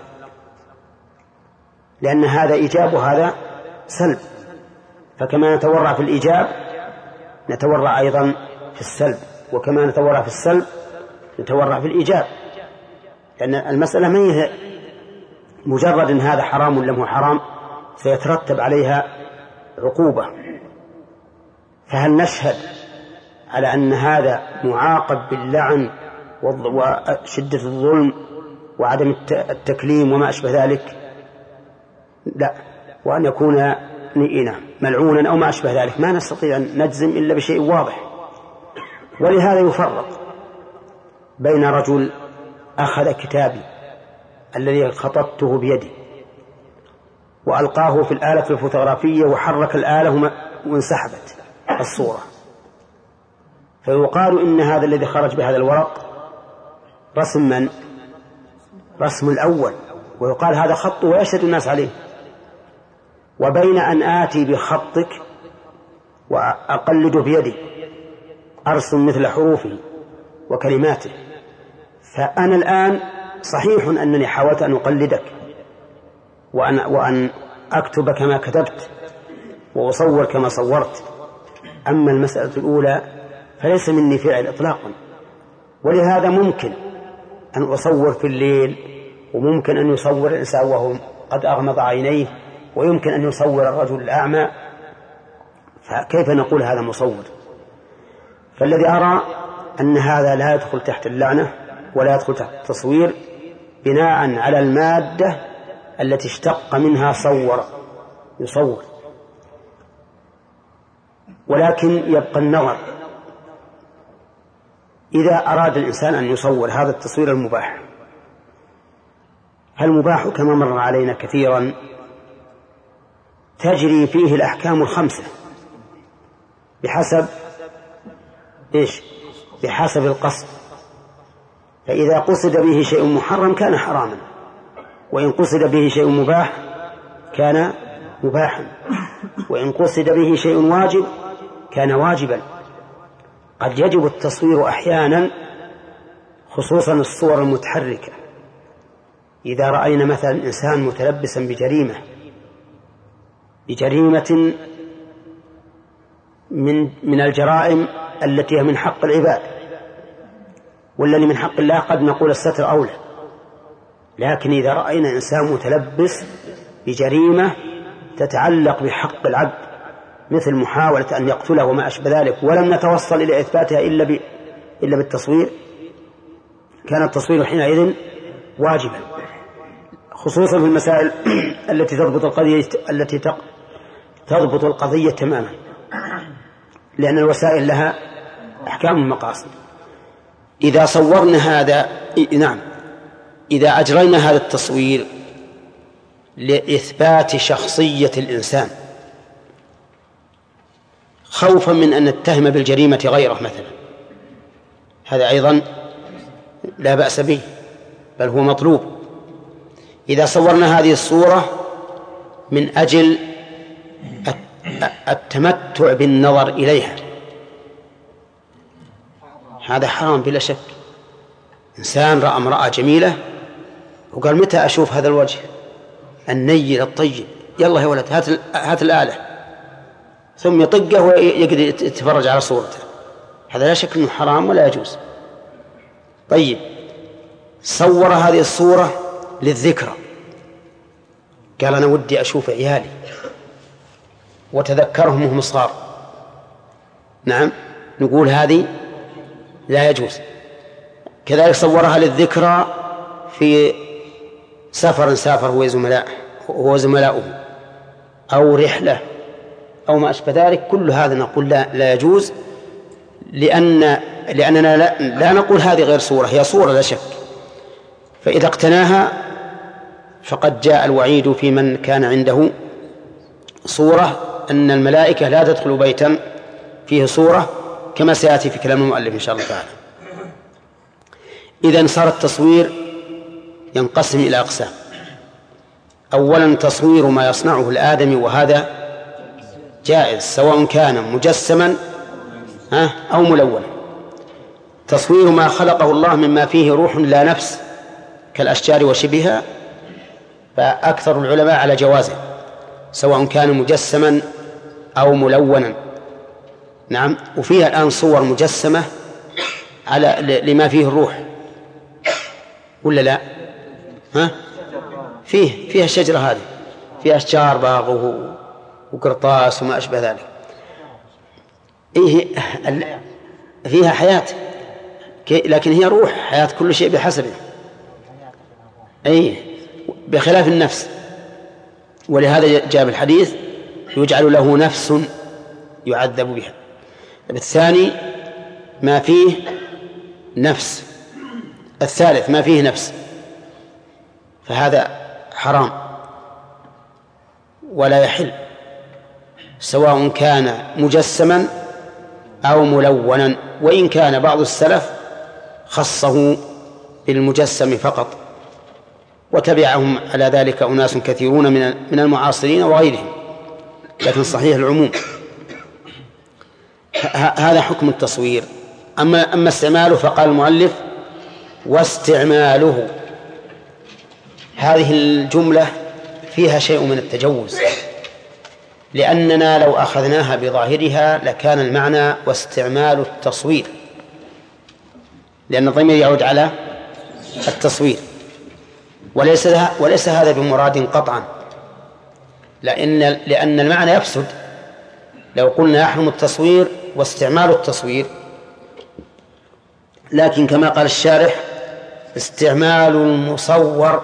لأن هذا إيجاب وهذا سلب. فكما نتورع في الإيجاب نتورع أيضا في السلب، وكما نتورع في السلب نتورع في الإيجاب، لأن المسألة ما هي مجرد إن هذا حرام لم هو حرام، سيترتب عليها عقوبة. فهل نشهد على أن هذا معاقب باللعن وشدة الظلم وعدم التكليم وما أشبه ذلك؟ لا، وأن يكون ملعونا أو ما أشبه ذلك ما نستطيع أن نجزم إلا بشيء واضح. ولهذا يفرق بين رجل أخذ كتابي الذي خطبته بيدي وألقاه في الآلة الفوتوغرافية وحرك الآلة وانسحبت الصورة، فيقال إن هذا الذي خرج بهذا الورق رسم من؟ رسم الأول، ويقال هذا خط ويشهد الناس عليه. وبين أن آتي بخطك وأقلده بيدي أرسم مثل حروفه وكلماته، فأنا الآن صحيح أنني حاولت أن أقلدك وأن أكتب كما كتبت وأصور كما صورت، أما المسألة الأولى فليس مني فعل إطلاقا. ولهذا ممكن أن أصور في الليل، وممكن أن يصور الإنسان وهو قد أغمض عينيه، ويمكن أن يصور الرجل الأعمى، فكيف نقول هذا مصور؟ فالذي أرى أن هذا لا يدخل تحت اللعنة ولا يدخل تحت التصوير، بناء على المادة التي اشتق منها يصور. ولكن يبقى النظر، إذا أراد الإنسان أن يصور هذا التصوير المباح، فالمباح كما مر علينا كثيرا تجري فيه الأحكام الخمسة بحسب القصد. فإذا قصد به شيء محرم كان حراما، وإن قصد به شيء مباح كان مباحا، وإن قصد به شيء واجب كان واجبا. قد يجب التصوير أحيانا، خصوصا الصور المتحركة. إذا رأينا مثلا إنسان متلبسا بجريمة من الجرائم التي هي من حق العباد، والذي من حق الله قد نقول الستر أولى، لكن إذا رأينا إنسان متلبس بجريمة تتعلق بحق العبد مثل محاولة أن يقتله وما أشبه ذلك، ولم نتوصل إلى إثباتها إلا بالتصوير، كان التصوير حينئذ واجبا، خصوصا في المسائل التي تضبط القضية تماما، لأن الوسائل لها أحكام المقاصد. إذا صورنا هذا، إذا أجرينا هذا التصوير لإثبات شخصية الإنسان خوفا من أن نتهم بالجريمة غيره مثلا، هذا أيضا لا بأس به، بل هو مطلوب. إذا صورنا هذه الصورة من أجل التمتع بالنظر إليها، هذا حرام بلا شك. إنسان رأى امرأة جميلة وقال متى أشوف هذا الوجه النيل الطيب، يلا يا ولد هات الآلة، ثم يطقه ويقدر يتفرج على صورته، هذا لا شك أنه حرام ولا يجوز. طيب، صور هذه الصورة للذكرى، قال أنا ودي أشوف عيالي وتذكرهم وهم صغار، نعم، نقول هذه لا يجوز. كذلك صورها للذكرى في سفر سافر هو وزملاؤه، أو رحلة أو ما أشبه ذلك، كل هذا نقول لا يجوز، لأننا لا نقول هذه غير صورة، هي صورة لا شك. فإذا اقتناها فقد جاء الوعيد في من كان عنده صورة أن الملائكة لا تدخل بيتا فيه صورة، كما سيأتي في كلام المؤلف إن شاء الله تعالى. إذن صار التصوير ينقسم إلى أقسام. أولا تصوير ما يصنعه الآدمي، وهذا جائز سواء كان مجسما أو ملونا. تصوير ما خلقه الله مما فيه روح لا نفس كالأشجار وشبهها، فأكثر العلماء على جوازه سواء كان مجسما أو ملونا. نعم، وفيها الآن صور مجسمة لما فيه الروح، ولا لا؟ فيها الشجرة هذه، فيها أشجار باغ وقرطاس وما أشبه ذلك، فيها حياة، لكن هي روح، حياة كل شيء بحسبه، بخلاف النفس. ولهذا جاء الحديث يجعل له نفس يعذب بها. الثاني ما فيه نفس، الثالث ما فيه نفس، فهذا حرام ولا يحل، سواء كان مجسما أو ملونا، وإن كان بعض السلف خصه بالمجسم فقط، وتبعهم على ذلك أناس كثيرون من المعاصرين وغيرهم، لكن صحيح العموم. هذا حكم التصوير. أما استعماله فقال المؤلف واستعماله، هذه الجملة فيها شيء من التجوز، لأننا لو أخذناها بظاهرها لكان المعنى واستعمال التصوير، لأن الضمير يعود على التصوير، وليس هذا بمراد قطعا، لأن المعنى يفسد لو قلنا يحرم التصوير واستعمال التصوير. لكن كما قال الشارح استعمال المصور،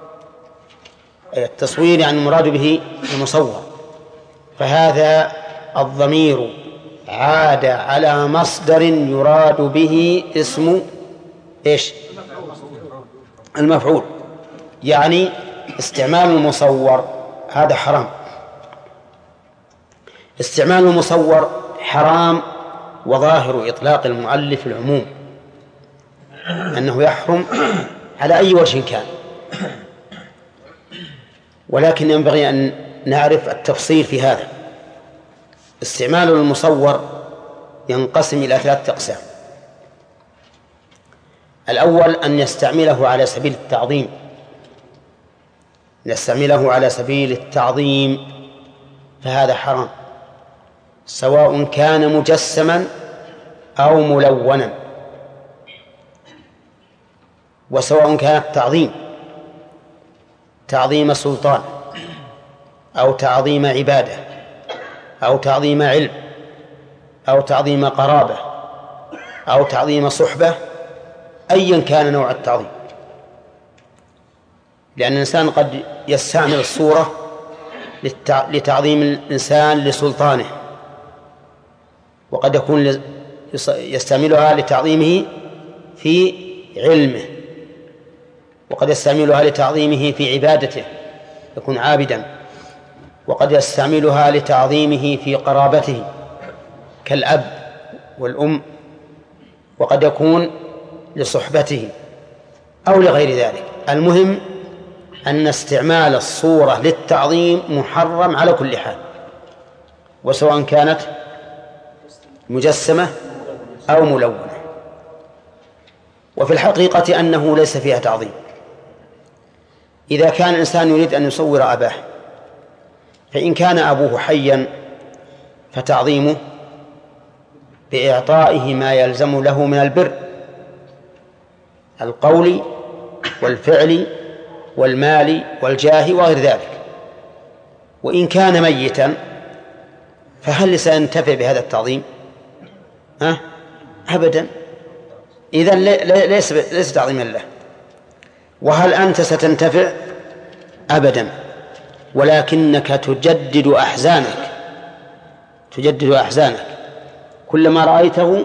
التصوير يعني المراد به المصور، فهذا الضمير عاد على مصدر يراد به اسم إيش؟ المفعول، يعني استعمال المصور هذا حرام. استعمال المصور حرام، وظاهر إطلاق المؤلف العموم أنه يحرم على أي وجه كان، ولكن ينبغي أن نعرف التفصيل في هذا. استعمال المصور ينقسم إلى 3 أقسام. الأول أن يستعمله على سبيل التعظيم، يستعمله على سبيل التعظيم فهذا حرام، سواء كان مجسما أو ملونا، وسواء كان تعظيم سلطان أو تعظيم عبادة أو تعظيم علم أو تعظيم قرابة أو تعظيم صحبة، أيا كان نوع التعظيم. لأن الإنسان قد يستعمل الصورة لتعظيم الإنسان لسلطانه، وقد يكون يستعملها لتعظيمه في علمه، وقد يستعملها لتعظيمه في عبادته يكون عابدا، وقد يستعملها لتعظيمه في قرابته كالأب والأم، وقد يكون لصحبته أو لغير ذلك. المهم أن استعمال الصورة للتعظيم محرم على كل حال، وسواء كانت مجسمة أو ملونة. وفي الحقيقة أنه ليس فيها تعظيم. إذا كان الإنسان يريد أن يصور أباه، فإن كان أبوه حيا فتعظيمه بإعطائه ما يلزم له من البر القول والفعل والمال والجاه وغير ذلك. وإن كان ميتا فهل سينتفع بهذا التعظيم؟ أبدا، إذن ليس تعظيما له. وهل أنت ستنتفع؟ أبدا، ولكنك تجدد أحزانك كلما رأيته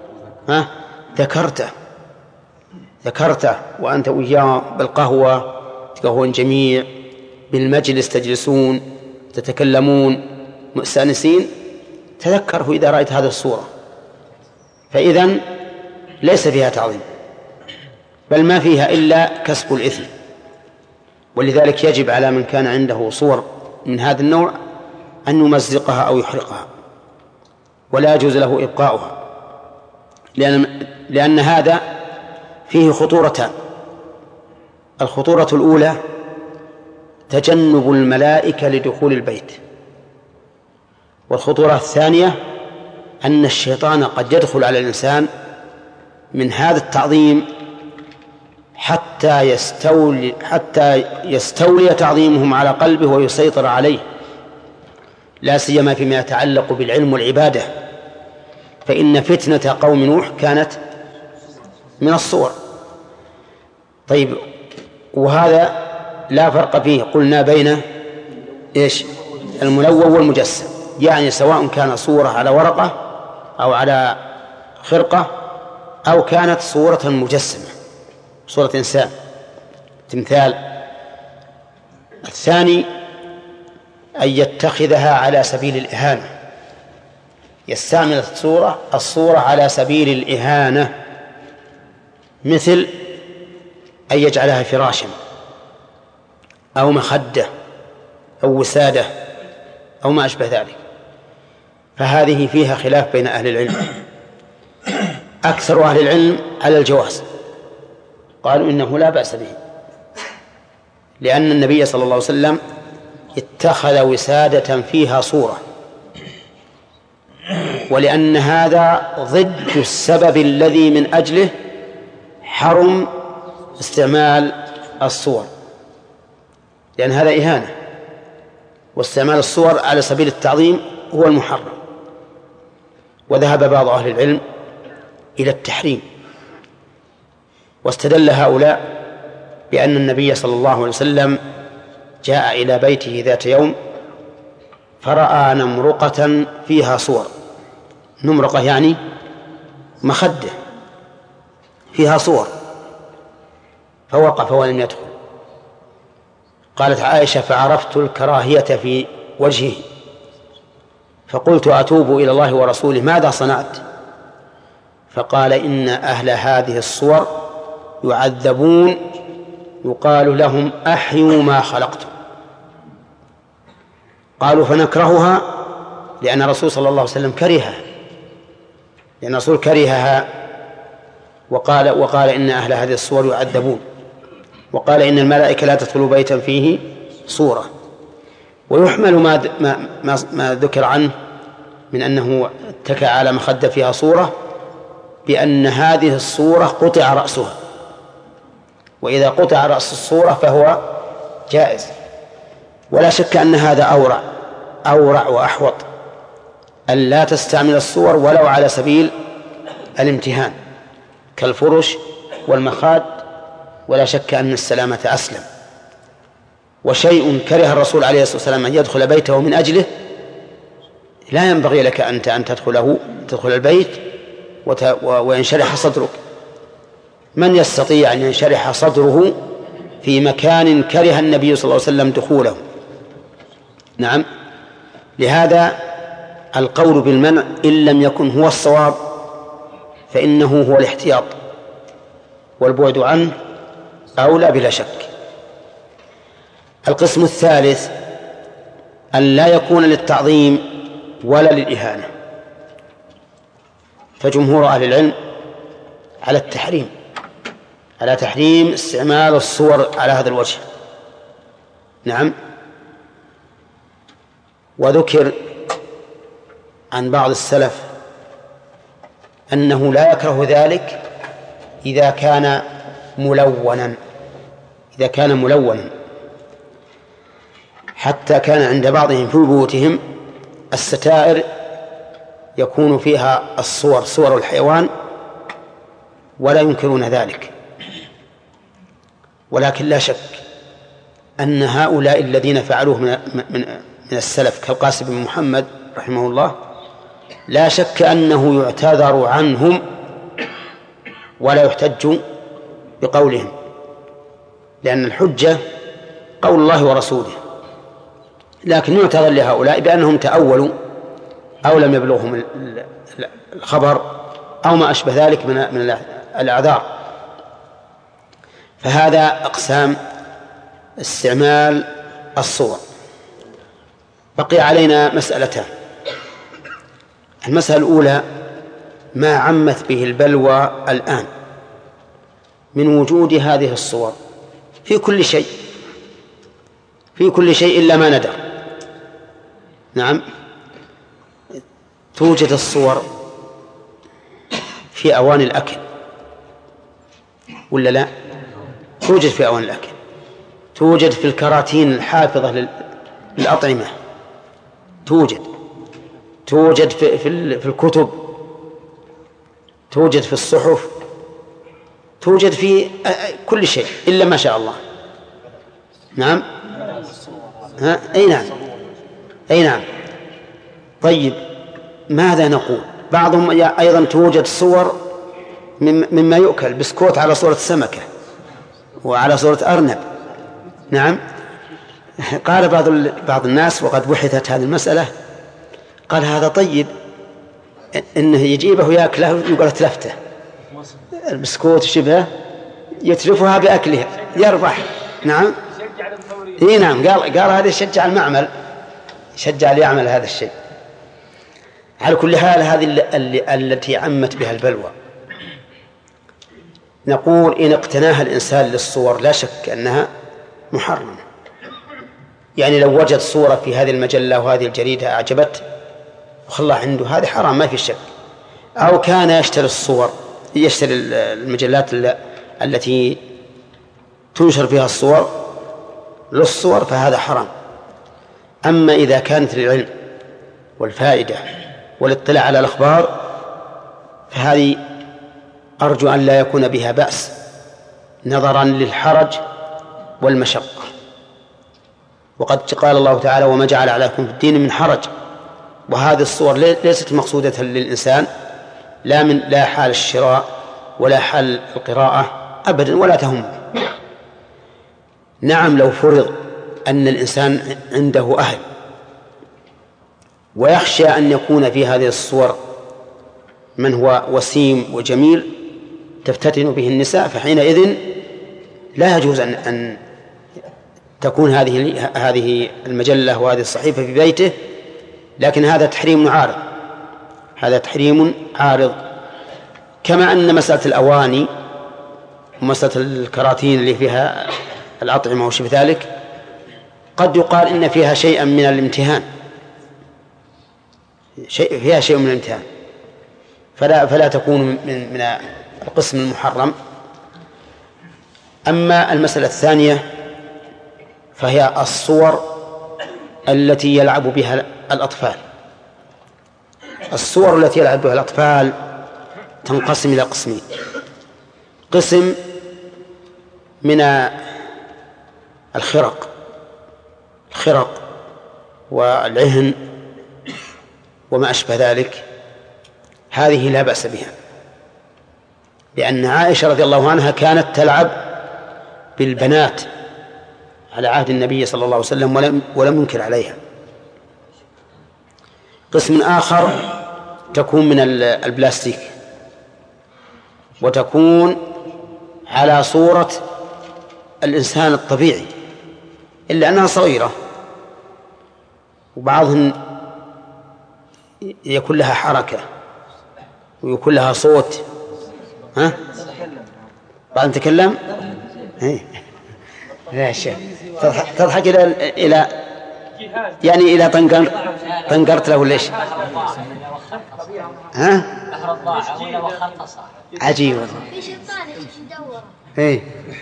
ذكرته وأنت وياه بالقهوة تقهون جميع، بالمجلس تجلسون تتكلمون مستأنسين، تذكره إذا رأيت هذه الصورة. فإذن ليس فيها تعظيم، بل ما فيها إلا كسب الإثم. ولذلك يجب على من كان عنده صور من هذا النوع أن يمزقها أو يحرقها، ولا يجوز له إبقاؤها، لأن هذا فيه خطورتان. الخطورة الأولى تجنب الملائكة لدخول البيت، والخطورة الثانية أن الشيطان قد يدخل على الإنسان من هذا التعظيم حتى يستولي تعظيمهم على قلبه ويسيطر عليه، لا سيما فيما يتعلق بالعلم والعبادة، فإن فتنة قوم نوح كانت من الصور. طيب، وهذا لا فرق فيه قلنا بين الملون والمجسم، يعني سواء كان صورة على ورقة أو على خرقة أو كانت صورة مجسمة، صورة إنسان تمثال. الثاني أن يتخذها على سبيل الإهانة، يستعمل الصورة على سبيل الإهانة، مثل أن يجعلها فراشا أو مخدة أو وسادة أو ما أشبه ذلك. فهذه فيها خلاف بين أهل العلم. أكثر أهل العلم على الجواز، قالوا إنه لا بأس به، لأن النبي صلى الله عليه وسلم اتخذ وسادة فيها صورة، ولأن هذا ضد السبب الذي من أجله حرم استعمال الصور، لأن هذا إهانة، واستعمال الصور على سبيل التعظيم هو المحرم. وذهب بعض أهل العلم إلى التحريم، واستدل هؤلاء بأن النبي صلى الله عليه وسلم جاء إلى بيته ذات يوم فرأى نمرقة فيها صور. نمرقة يعني مخدة فيها صور، فوقف ولم يدخل. قالت عائشة: فعرفت الكراهية في وجهه، فقلت: أتوب إلى الله ورسوله، ماذا صنعت؟ فقال: إن أهل هذه الصور يعذبون يقال لهم: أحيوا ما خلقتم. قالوا: فنكرهها لأن الرسول صلى الله عليه وسلم كرهها، لأن الرسول كرهها وقال إن أهل هذه الصور يعذبون، وقال إن الملائكة لا تدخل بيتا فيه صورة. ويحمل ما ذكر عنه من أنه اتكى على مخدة فيها صورة بأن هذه الصورة قطع رأسها، وإذا قطع رأس الصورة فهو جائز. ولا شك أن هذا أورع وأحوط، أن لا تستعمل الصور ولو على سبيل الامتهان كالفرش والمخاد، ولا شك أن السلامة أسلم. وشيء كره الرسول عليه الصلاة والسلام أن يدخل بيته من أجله لا ينبغي لك أنت أن تدخل البيت وينشرح صدرك. من يستطيع أن ينشرح صدره في مكان كره النبي صلى الله عليه وسلم دخوله؟ نعم. لهذا القول بالمنع إن لم يكن هو الصواب فإنه هو الاحتياط، والبعد عنه أولى بلا شك. القسم الثالث أن لا يكون للتعظيم ولا للإهانة، فجمهور أهل العلم على تحريم استعمال الصور على هذا الوجه. نعم. وذكر عن بعض السلف أنه لا يكره ذلك إذا كان ملونا، حتى كان عند بعضهم في بيوتهم الستائر يكون فيها صور الحيوان ولا ينكرون ذلك. ولكن لا شك أن هؤلاء الذين فعلوه من السلف كالقاسم بن محمد رحمه الله لا شك أنه يعتذر عنهم ولا يحتج بقولهم، لأن الحجة قول الله ورسوله. لكن يعتذر لهؤلاء بأنهم تأولوا أو لم يبلغهم الخبر أو ما أشبه ذلك من الأعذار. فهذا أقسام استعمال الصور. بقي علينا مسألتان. المسألة الأولى ما عمت به البلوى الآن من وجود هذه الصور في كل شيء إلا ما ندر. نعم. توجد الصور في أواني الأكل ولا لا؟ توجد في أواني الأكل، توجد في الكراتين الحافظة للأطعمة، توجد في الكتب، توجد في الصحف، توجد في كل شيء إلا ما شاء الله. نعم. أي نعم. طيب ماذا نقول؟ بعضهم أيضا توجد صور مما يؤكل، بسكوت على صورة سمكة وعلى صورة أرنب. نعم. قال بعض الناس وقد بحثت هذه المسألة، قال هذا طيب إنه يجيبه يأكله يقول تلفته البسكوت شبه يتلفها بأكلها يربح. نعم. نعم. قال هذا يشجع المعمل، يشجع ليعمل هذا الشيء. على كل حال هذه التي عمت بها البلوى. نقول إن اقتناها الإنسان للصور لا شك أنها محرمة. يعني لو وجد صورة في هذه المجلة وهذه الجريدة أعجبته وخلاه عنده، هذا حرام ما في شك. أو كان يشتري المجلات التي تنشر فيها الصور للصور فهذا حرام. أما إذا كانت للعلم والفائدة والاطلاع على الأخبار فهذه أرجو أن لا يكون بها بأس نظرا للحرج والمشقة. وقد قال الله تعالى: وما جعل عليكم في الدين من حرج. وهذه الصور ليست مقصودة للإنسان لا حال الشراء ولا حال القراءة أبدا ولا تهم. نعم، لو فرض أن الإنسان عنده أهل ويخشى أن يكون في هذه الصور من هو وسيم وجميل تفتتن به النساء، فحينئذ لا يجوز أن تكون هذه المجلة وهذه الصحيفة في بيته. لكن هذا تحريم عارض، هذا تحريم عارض. كما أن مسألة الأواني ومسألة الكراتين اللي فيها الأطعمة وشبه ذلك قد يقال إن فيها شيئا من الامتهان، فيها شيء من الامتهان، فلا تكون من القسم المحرم. أما المسألة الثانية فهي الصور التي يلعب بها الأطفال. الصور التي يلعب بها الأطفال تنقسم إلى قسمين: قسم من الخرق والعهن وما أشبه ذلك، هذه لا بأس بها، لأن عائشة رضي الله عنها كانت تلعب بالبنات على عهد النبي صلى الله عليه وسلم ولم ينكر عليها. قسم آخر تكون من البلاستيك وتكون على صورة الإنسان الطبيعي إلا أنها صغيرة، وبعضهم يكون لها حركة ويكون لها صوت. ها؟ بعد نتكلم؟ لا شيء تضحك إلى يعني إلى طنقرت له ليش؟ ها؟ عجيب والله.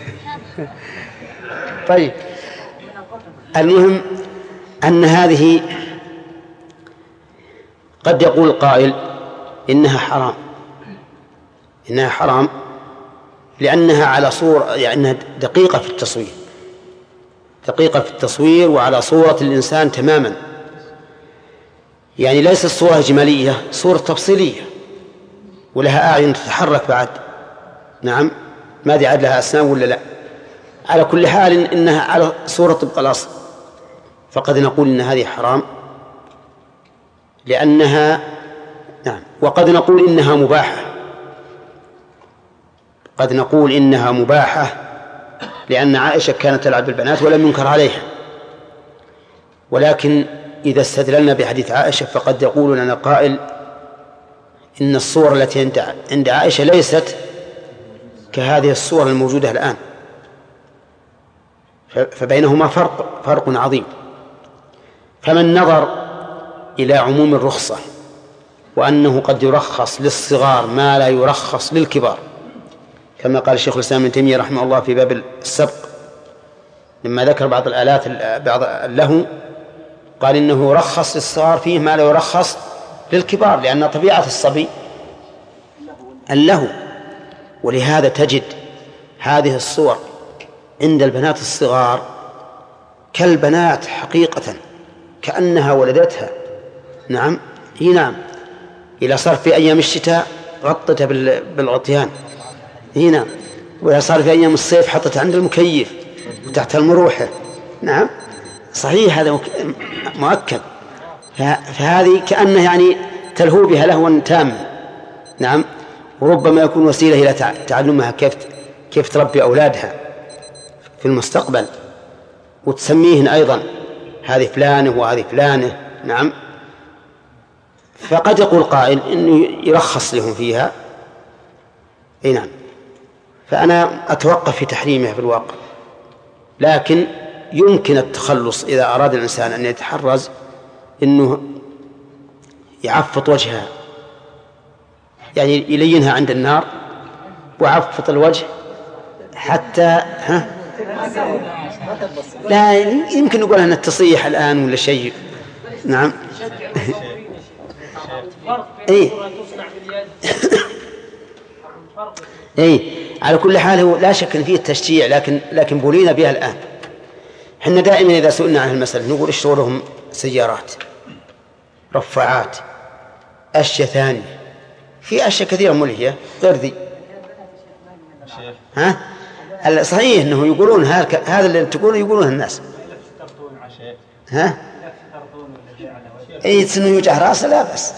طيب، المهم أن هذه قد يقول القائل إنها حرام لأنها على صورة، يعني دقيقة في التصوير وعلى صورة الإنسان تماما، يعني ليست صورة جمالية، صورة تفصيلية ولها أعين تتحرك بعد. نعم، ما دي عاد لها أسنان ولا لا. على كل حال إنها على صورة طبق الأصل، فقد نقول إن هذه حرام لأنها نعم. وقد نقول إنها مباحة، لأن عائشة كانت تلعب بالبنات ولم ينكر عليها. ولكن إذا استدللنا بحديث عائشة فقد يقول لنا قائل إن الصور التي عند عائشة ليست كهذه الصور الموجودة الآن، فبينهما فرق عظيم. فمن نظر إلى عموم الرخصة وأنه قد يرخص للصغار ما لا يرخص للكبار، كما قال الشيخ الإسلام ابن تيمية رحمه الله في باب السبق لما ذكر بعض الآلات بعض له، قال إنه يرخص للصغار فيه ما لا يرخص للكبار، لأن طبيعة الصبي اللهو. ولهذا تجد هذه الصور عند البنات الصغار كالبنات حقيقة، كأنها ولدتها. نعم، نعم، إلى صار في أيام الشتاء غطتها بالغطيان، نعم، وإذا صار في أيام الصيف حطتها عند المكيف وتحت المروحة. نعم، صحيح، هذا مؤكد. فهذه كأنه يعني تلهو بها لهوا تاما. نعم، وربما يكون وسيلة إلى تعلمها كيف تربي أولادها في المستقبل، وتسميهن أيضا هذه فلانة وهذه فلانة. نعم، فقد يقول قائل إنه يرخص لهم فيها. نعم، فأنا أتوقف في تحريمها في الواقع، لكن يمكن التخلص إذا أراد الإنسان أن يتحرز إنه يعفط وجهها، يعني يلينها عند النار وعفط الوجه حتى لا يمكن نقولها أن التصريح الآن ولا شيء. نعم. على كل حال هو لا شك أن فيه التشجيع، لكن بولينا بها الآن. حنا دائما إذا سئلنا عن المسألة نقول اشتروا لهم سيارات، رفعات، أشياء ثانية، في أشياء كثيرة ملهية غير ذي. صحيح أنه يقولون هذا اللي تقوله يقولونه الناس. سنو يوجه راسه لا بس.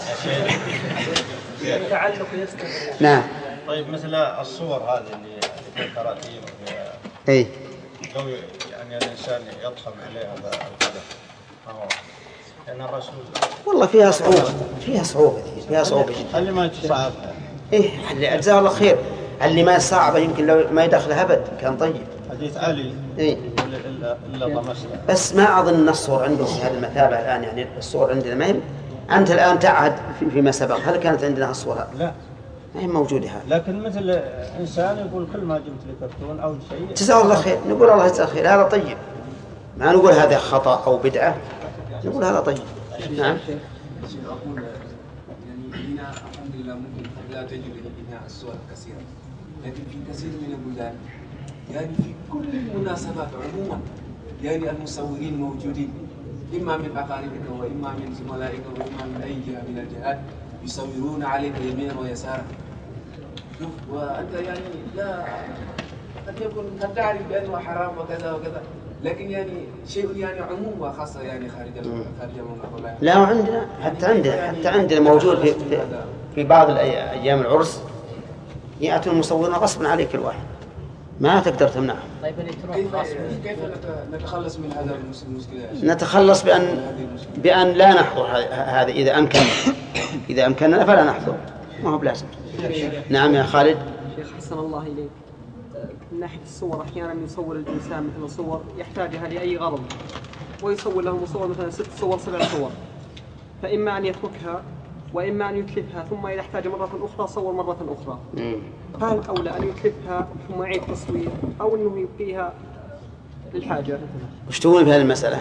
نعم. طيب مثل الصور هذه اللي في الكراتين لو يعني الإنسان يضخم عليها القدم لأن الرسول والله فيها صعوبة جدا. اللي ما يتصعبها اللي أجزاه الله خير، اللي ما يصعبه يمكن لو ما يدخله أبد كان طيب. حديث علي إلا طمسنا. بس ما أظن الصور عندهم في هذه المثابة الآن، يعني الصور عندنا ما هي. أنت الآن تعهد فيما سبق، هل كانت عندنا الصور؟ لا ما هي موجودة هذه. لكن مثل إنسان يقول كل ما جبت لي كرتون أو شيء جزاه الله خير، نقول الله يجزاه خير، هذا طيب، ما نقول هذا خطأ أو بدعة، نقول هذا طيب. نعم. أقول يعني هنا الحمد لله ممكن لا تجد لبناء الصور كثيرة، لكن في كثير من البلدان يعني في كل المناسبات عموما يعني المصورين موجودين، إما من أقاربك وإما من زملائك وإما من أي جهة من الجهات، يصورون عليك يمينا ويسارا. وأنت يعني لا قد تعرف بأنه حرام وكذا وكذا، لكن يعني شيء يعني عموم وخاصة يعني خارج المنظمة. لا عندنا حتى عندنا موجود في بعض أيام العرس يأتون المصورون غصبا عليك الواحد، ما تقدر تمنعه. طيب كيف نتخلص من هذا المشكلة؟ نتخلص بأن لا نحضر هذا إذا أمكننا فلا نحضر، ما هو بلازم. نعم يا خالد. شيخ حسن الله إليك، من ناحية الصور أحيانا يصور الإنسان مثل صور يحتاجها لأي غرض، ويصور له صور مثلا 6 صور 7 صور، فإما أن يتركها وإما أن يتلفها، ثم إذا احتاج مرة أخرى صور مرة أخرى. فهل أولى أن يتلفها ثم يعيد تصوير أو أنه يبقيها للحاجة؟ وش تقول في هذه المسألة؟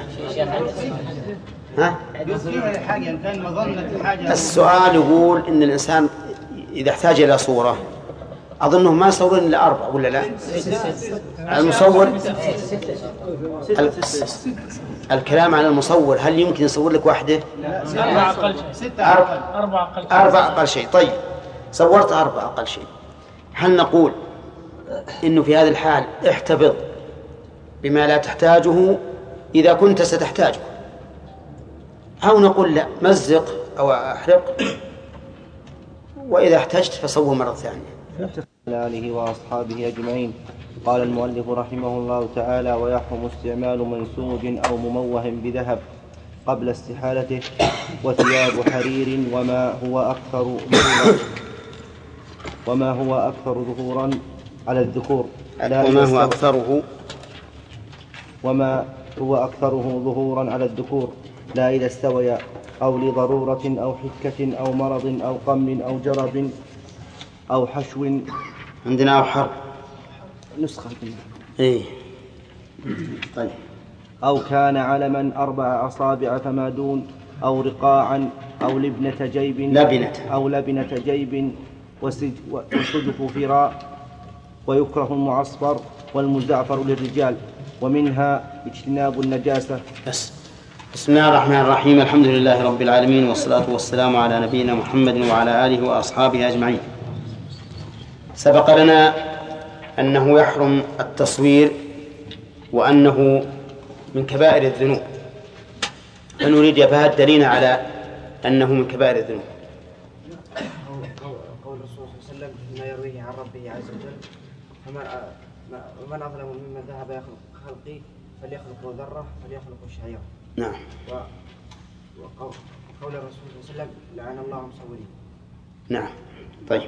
السؤال يقول إن الإنسان إذا احتاج إلى صورة، أظنه ما يصورون إلا 4 ولا لا؟ المصور الكلام عن المصور، هل يمكن يصور لك واحدة؟ 4 أقل شيء. طيب صورت 4 أقل شيء، هل نقول إنه في هذه الحال احتفظ بما لا تحتاجه إذا كنت ستحتاجه، أو نقول لا مزق أو أحرق وإذا احتجت فصور مرة ثانية؟ على آله وأصحابه أجمعين. قال المؤلف رحمه الله تعالى: ويحرم استعمال منسوج أو مموه بذهب قبل استحالته، وثياب حرير وما هو أكثر على الذكور، وما هو أكثره ظهورا على الذكور لا إذا استويا، أو لضرورة أو حكة أو مرض أو قم أو جرب أو حشو. عندنا أو حرب نسخة. طيب. أو كان علما 4 أصابع فما دون، أو رقاعا، أو لبنة جيب وصدف فراء. ويكره المعصفر والمزعفر للرجال، ومنها اجتناب النجاسة. بسم الله الرحمن الرحيم. الحمد لله رب العالمين، والصلاة والسلام على نبينا محمد وعلى آله وأصحابه أجمعين. سبق لنا أنه يحرم التصوير وأنه من كبائر الذنوب، فنريد يا فهد دليل على أنه من كبائر الذنوب. قول الرسول صلى الله عليه وسلم ما يرويه عن ربه عز وجل: ومن أظلم ممن ذهب يخلق خلقي فليخلق ذرة فليخلق الشعيرة. نعم. وقول الرسول صلى الله عليه وسلم: لعن الله المصورين. نعم. طيب.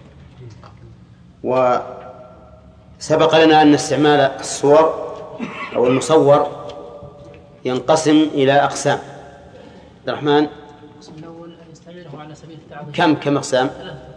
وسبق لنا أن استعمال الصور أو المصور ينقسم إلى أقسام. عبد الرحمن، القسم الأول نستعمله على سبيل التعظيم. كم أقسام؟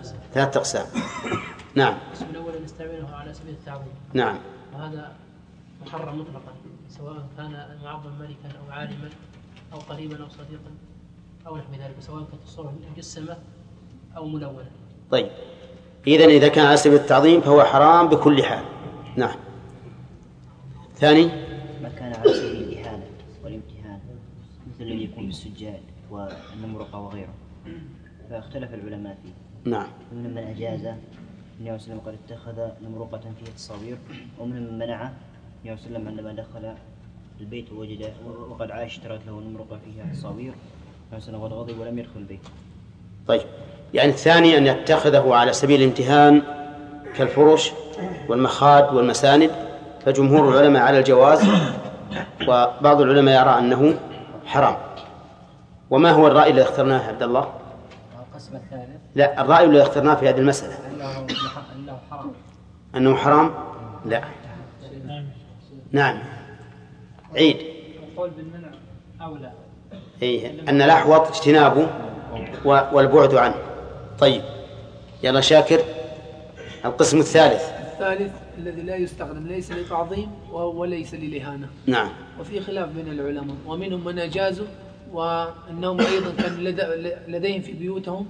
3 أقسام. نعم. القسم الأول نستعمله على سبيل التعظيم. نعم. وهذا محرم مطلقا، سواء كان المعظم ملكا أو عالما أو قريبا أو صديقا أو نحو ذلك، سواء كانت الصورة مجسمة أو ملونة. طيب، إذا كان على سبيل التعظيم فهو حرام بكل حال. نعم. ثاني، ما كان على سبيل الإهانة والامتهان مثل الذي يكون بالسجاد والنمرقة وغيره، فاختلف العلماء فيه. نعم. من أجاز النبي صلى الله عليه وسلم قد اتخذ نمرقة فيها تصاوير، ومن منعه النبي صلى الله عليه وسلم عندما دخل البيت ووجد وقد اشترت له نمرقة فيها تصاوير فسنة قد غضب ولم يدخل البيت. طيب، يعني الثاني أن يتخذه على سبيل الامتهان كالفرش والمخاد والمساند، فجمهور العلماء على الجواز، وبعض العلماء يرى أنه حرام. وما هو الرأي الذي اخترناه عبد الله؟ القسم الثالث. لا، الرأي الذي اخترناه في هذه المسألة أنه حرام. أنه حرام؟ لا. نعم. عيد. القول بالمنع أولى. أن الأحوط اجتنابه والبعد عنه. طيب، يلا شاكر. القسم الثالث الذي لا يستخدم ليس للتعظيم وليس للإهانة. نعم. وفي خلاف بين العلماء، ومنهم من أجازوا، وأنهم أيضا كان لديهم في بيوتهم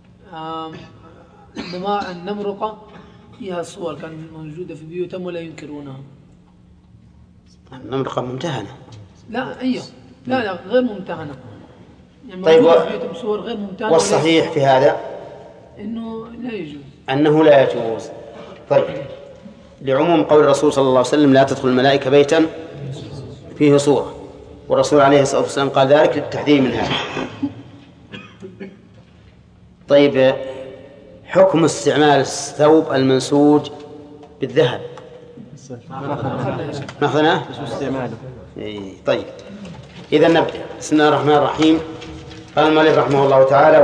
النمرقة فيها صور كانت موجودة في بيوتهم ولا ينكرونها. النمرقة ممتهنة. لا، أيوه، لا غير ممتهنة. يعني طيب، صور غير ممتهنة. والصحيح في هذا أنه لا يجوز. أنه لا يجوز. طيب، لعموم قول الرسول صلى الله عليه وسلم: لا تدخل الملائكة بيتا فيه صورة، والرسول عليه الصلاة والسلام قال ذلك للتحذير من هذا. طيب، حكم استعمال الثوب المنسوج بالذهب مثلا. طيب، إذا نبدأ. بسم الله الرحمن الرحيم. قال المؤلف رحمه الله تعالى: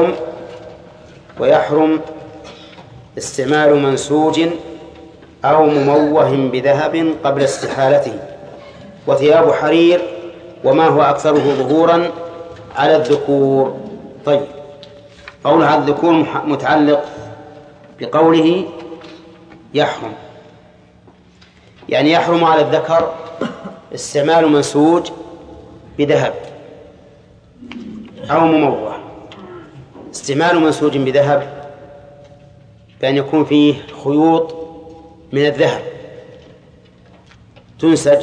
ويحرم استعمال منسوج أو مموه بذهب قبل استحالته، وثياب حرير، وما هو أكثره ظهورا على الذكور. طيب، قول على الذكور متعلق بقوله يحرم، يعني يحرم على الذكر استعمال منسوج بذهب أو مموه. استعمال منسوج بذهب بأن يكون فيه خيوط من الذهب تنسج،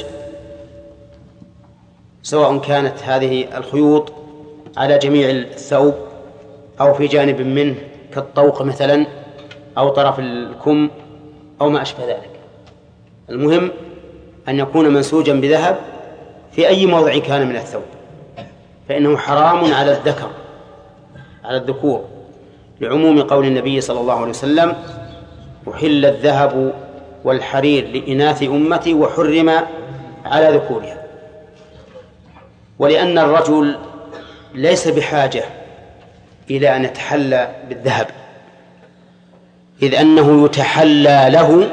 سواء كانت هذه الخيوط على جميع الثوب أو في جانب منه كالطوق مثلا أو طرف الكم أو ما أشبه ذلك. المهم أن يكون منسوجا بذهب في أي موضع كان من الثوب، فإنه حرام على الذكر على الذكور، لعموم قول النبي صلى الله عليه وسلم: أحل الذهب والحرير لإناث أمتي وحرم على ذكورها. ولأن الرجل ليس بحاجة إلى أن يتحلى بالذهب، إذ أنه يتحلى له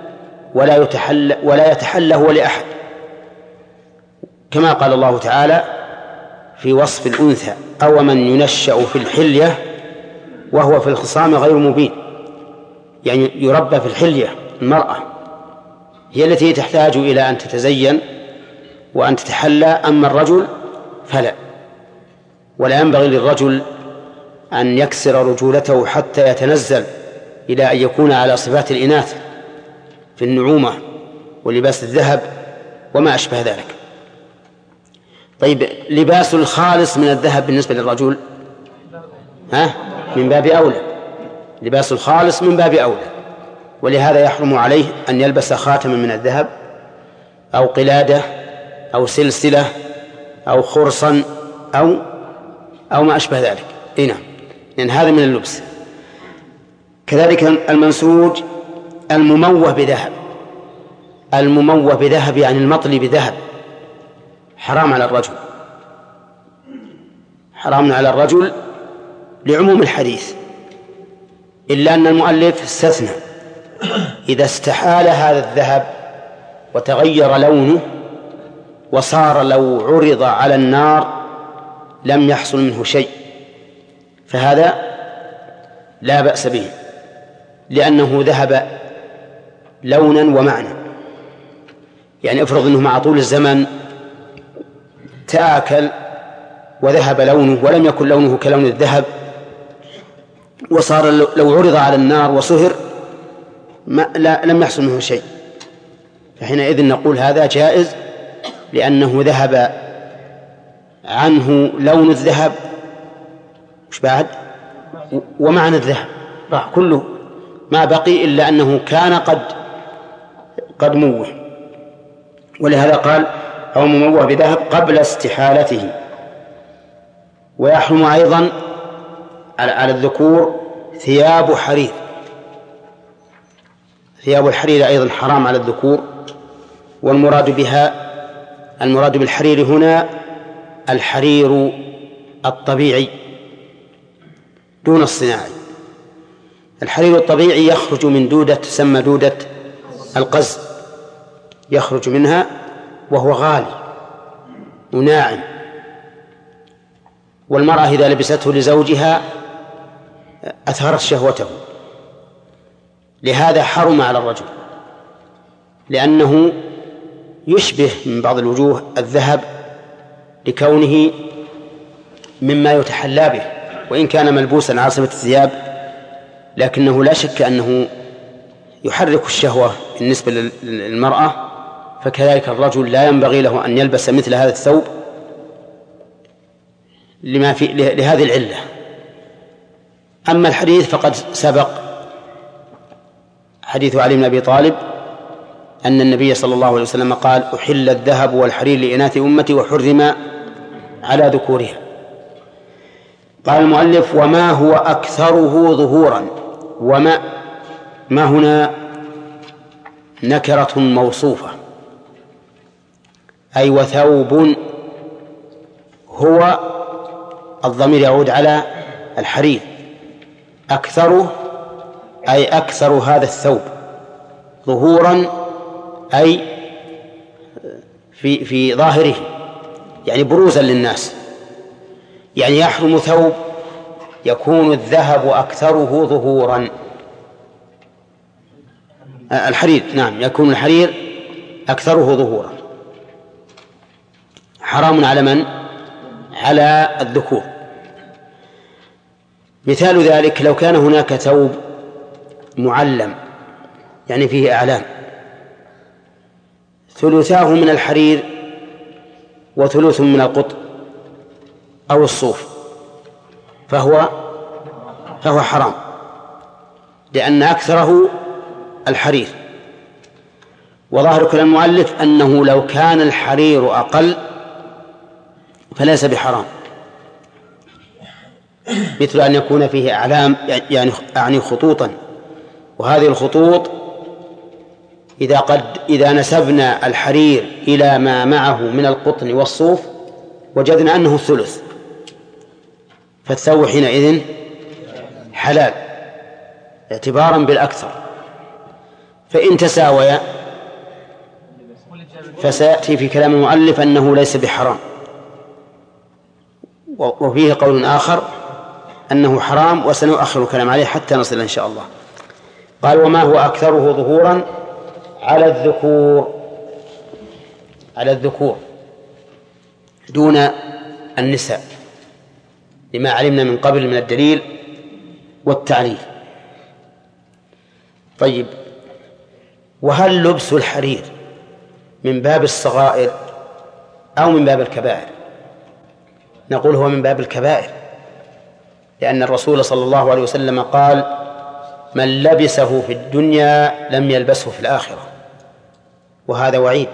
ولا يتحلى هو لأحد، كما قال الله تعالى في وصف الأنثى: أو من ينشأ في الحلية وهو في الخصام غير مبين. يعني يربى في الحلية، المرأة هي التي تحتاج إلى أن تتزين وأن تتحلى، أما الرجل فلا. ولا ينبغي للرجل أن يكسر رجولته حتى يتنزل إلى أن يكون على صفات الإناث في النعومة ولباس الذهب وما أشبه ذلك. طيب، لباس الخالص من الذهب بالنسبة للرجل من باب أولى، لباس الخالص من باب أولى، ولهذا يحرم عليه أن يلبس خاتما من الذهب أو قلادة أو سلسلة أو خرصا أو ما أشبه ذلك. نعم، لأن هذا من اللبس. كذلك المنسوج المموه بذهب، المموه بذهب يعني المطلي بذهب، حرام على الرجل، حرام على الرجل لعموم الحديث، إلا أن المؤلف استثنى: إذا استحال هذا الذهب وتغير لونه وصار لو عرض على النار لم يحصل منه شيء، فهذا لا بأس به، لأنه ذهب لونا ومعنى. يعني افرض أنه مع طول الزمن تآكل وذهب لونه ولم يكن لونه كلون الذهب، وصار لو عرض على النار وصهر لم يحصل منه شيء، فحينئذ نقول هذا جائز لأنه ذهب عنه لون الذهب مش بعد ومعنى الذهب راح كله ما بقي إلا أنه كان قد موه، ولهذا قال أو مموه بذهب قبل استحالته. ويحرم أيضا على الذكور ثياب حرير، ثياب الحرير أيضا حرام على الذكور. المراد بالحرير هنا الحرير الطبيعي دون الصناعي. الحرير الطبيعي يخرج من دودة تسمى دودة القز، يخرج منها وهو غالي وناعم، والمرأة إذا لبسته لزوجها أثهرت شهوته، لهذا حرم على الرجل لأنه يشبه من بعض الوجوه الذهب لكونه مما يتحلى به، وإن كان ملبوسا على صفة الثياب لكنه لا شك أنه يحرك الشهوة بالنسبة للمرأة، فكذلك الرجل لا ينبغي له أن يلبس مثل هذا الثوب لهذه العلة. أما الحديث فقد سبق حديث علي بن أبي طالب أن النبي صلى الله عليه وسلم قال أحل الذهب والحرير لإناث أمتي وحرم على ذكورها. قال المؤلف وما هو أكثره ظهورا، وما هنا نكرة موصوفة أي وثوب، هو الضمير يعود على الحرير، أكثره أي أكثر هذا الثوب، ظهورا أي في ظاهره يعني بروزا للناس، يعني يحرم ثوب يكون الذهب أكثره ظهورا. الحرير نعم يكون الحرير أكثره ظهورا، حرام على من؟ على الذكور. مثال ذلك لو كان هناك ثوب معلم يعني فيه أعلام، ثلثاه من الحرير وثلث من القطن أو الصوف، فهو حرام لأن أكثره الحرير. وظاهر كلام المؤلف أنه لو كان الحرير أقل فليس بحرام، مثل أن يكون فيه أعلام يعني خطوطا، وهذه الخطوط إذا نسبنا الحرير إلى ما معه من القطن والصوف وجدنا أنه الثلث، فالثوب حينئذ حلال اعتبارا بالأكثر. فإن تساويا فسيأتي في كلام المؤلف أنه ليس بحرام، وفيه قول آخر أنه حرام وسنؤخر الكلام عليه حتى نصل إن شاء الله. قال وما هو أكثره ظهورا على الذكور دون النساء، لما علمنا من قبل من الدليل والتعليل. طيب، وهل لبس الحرير من باب الصغائر أو من باب الكبائر؟ نقول هو من باب الكبائر، لأن الرسول صلى الله عليه وسلم قال من لبسه في الدنيا لم يلبسه في الآخرة، وهذا وعيد.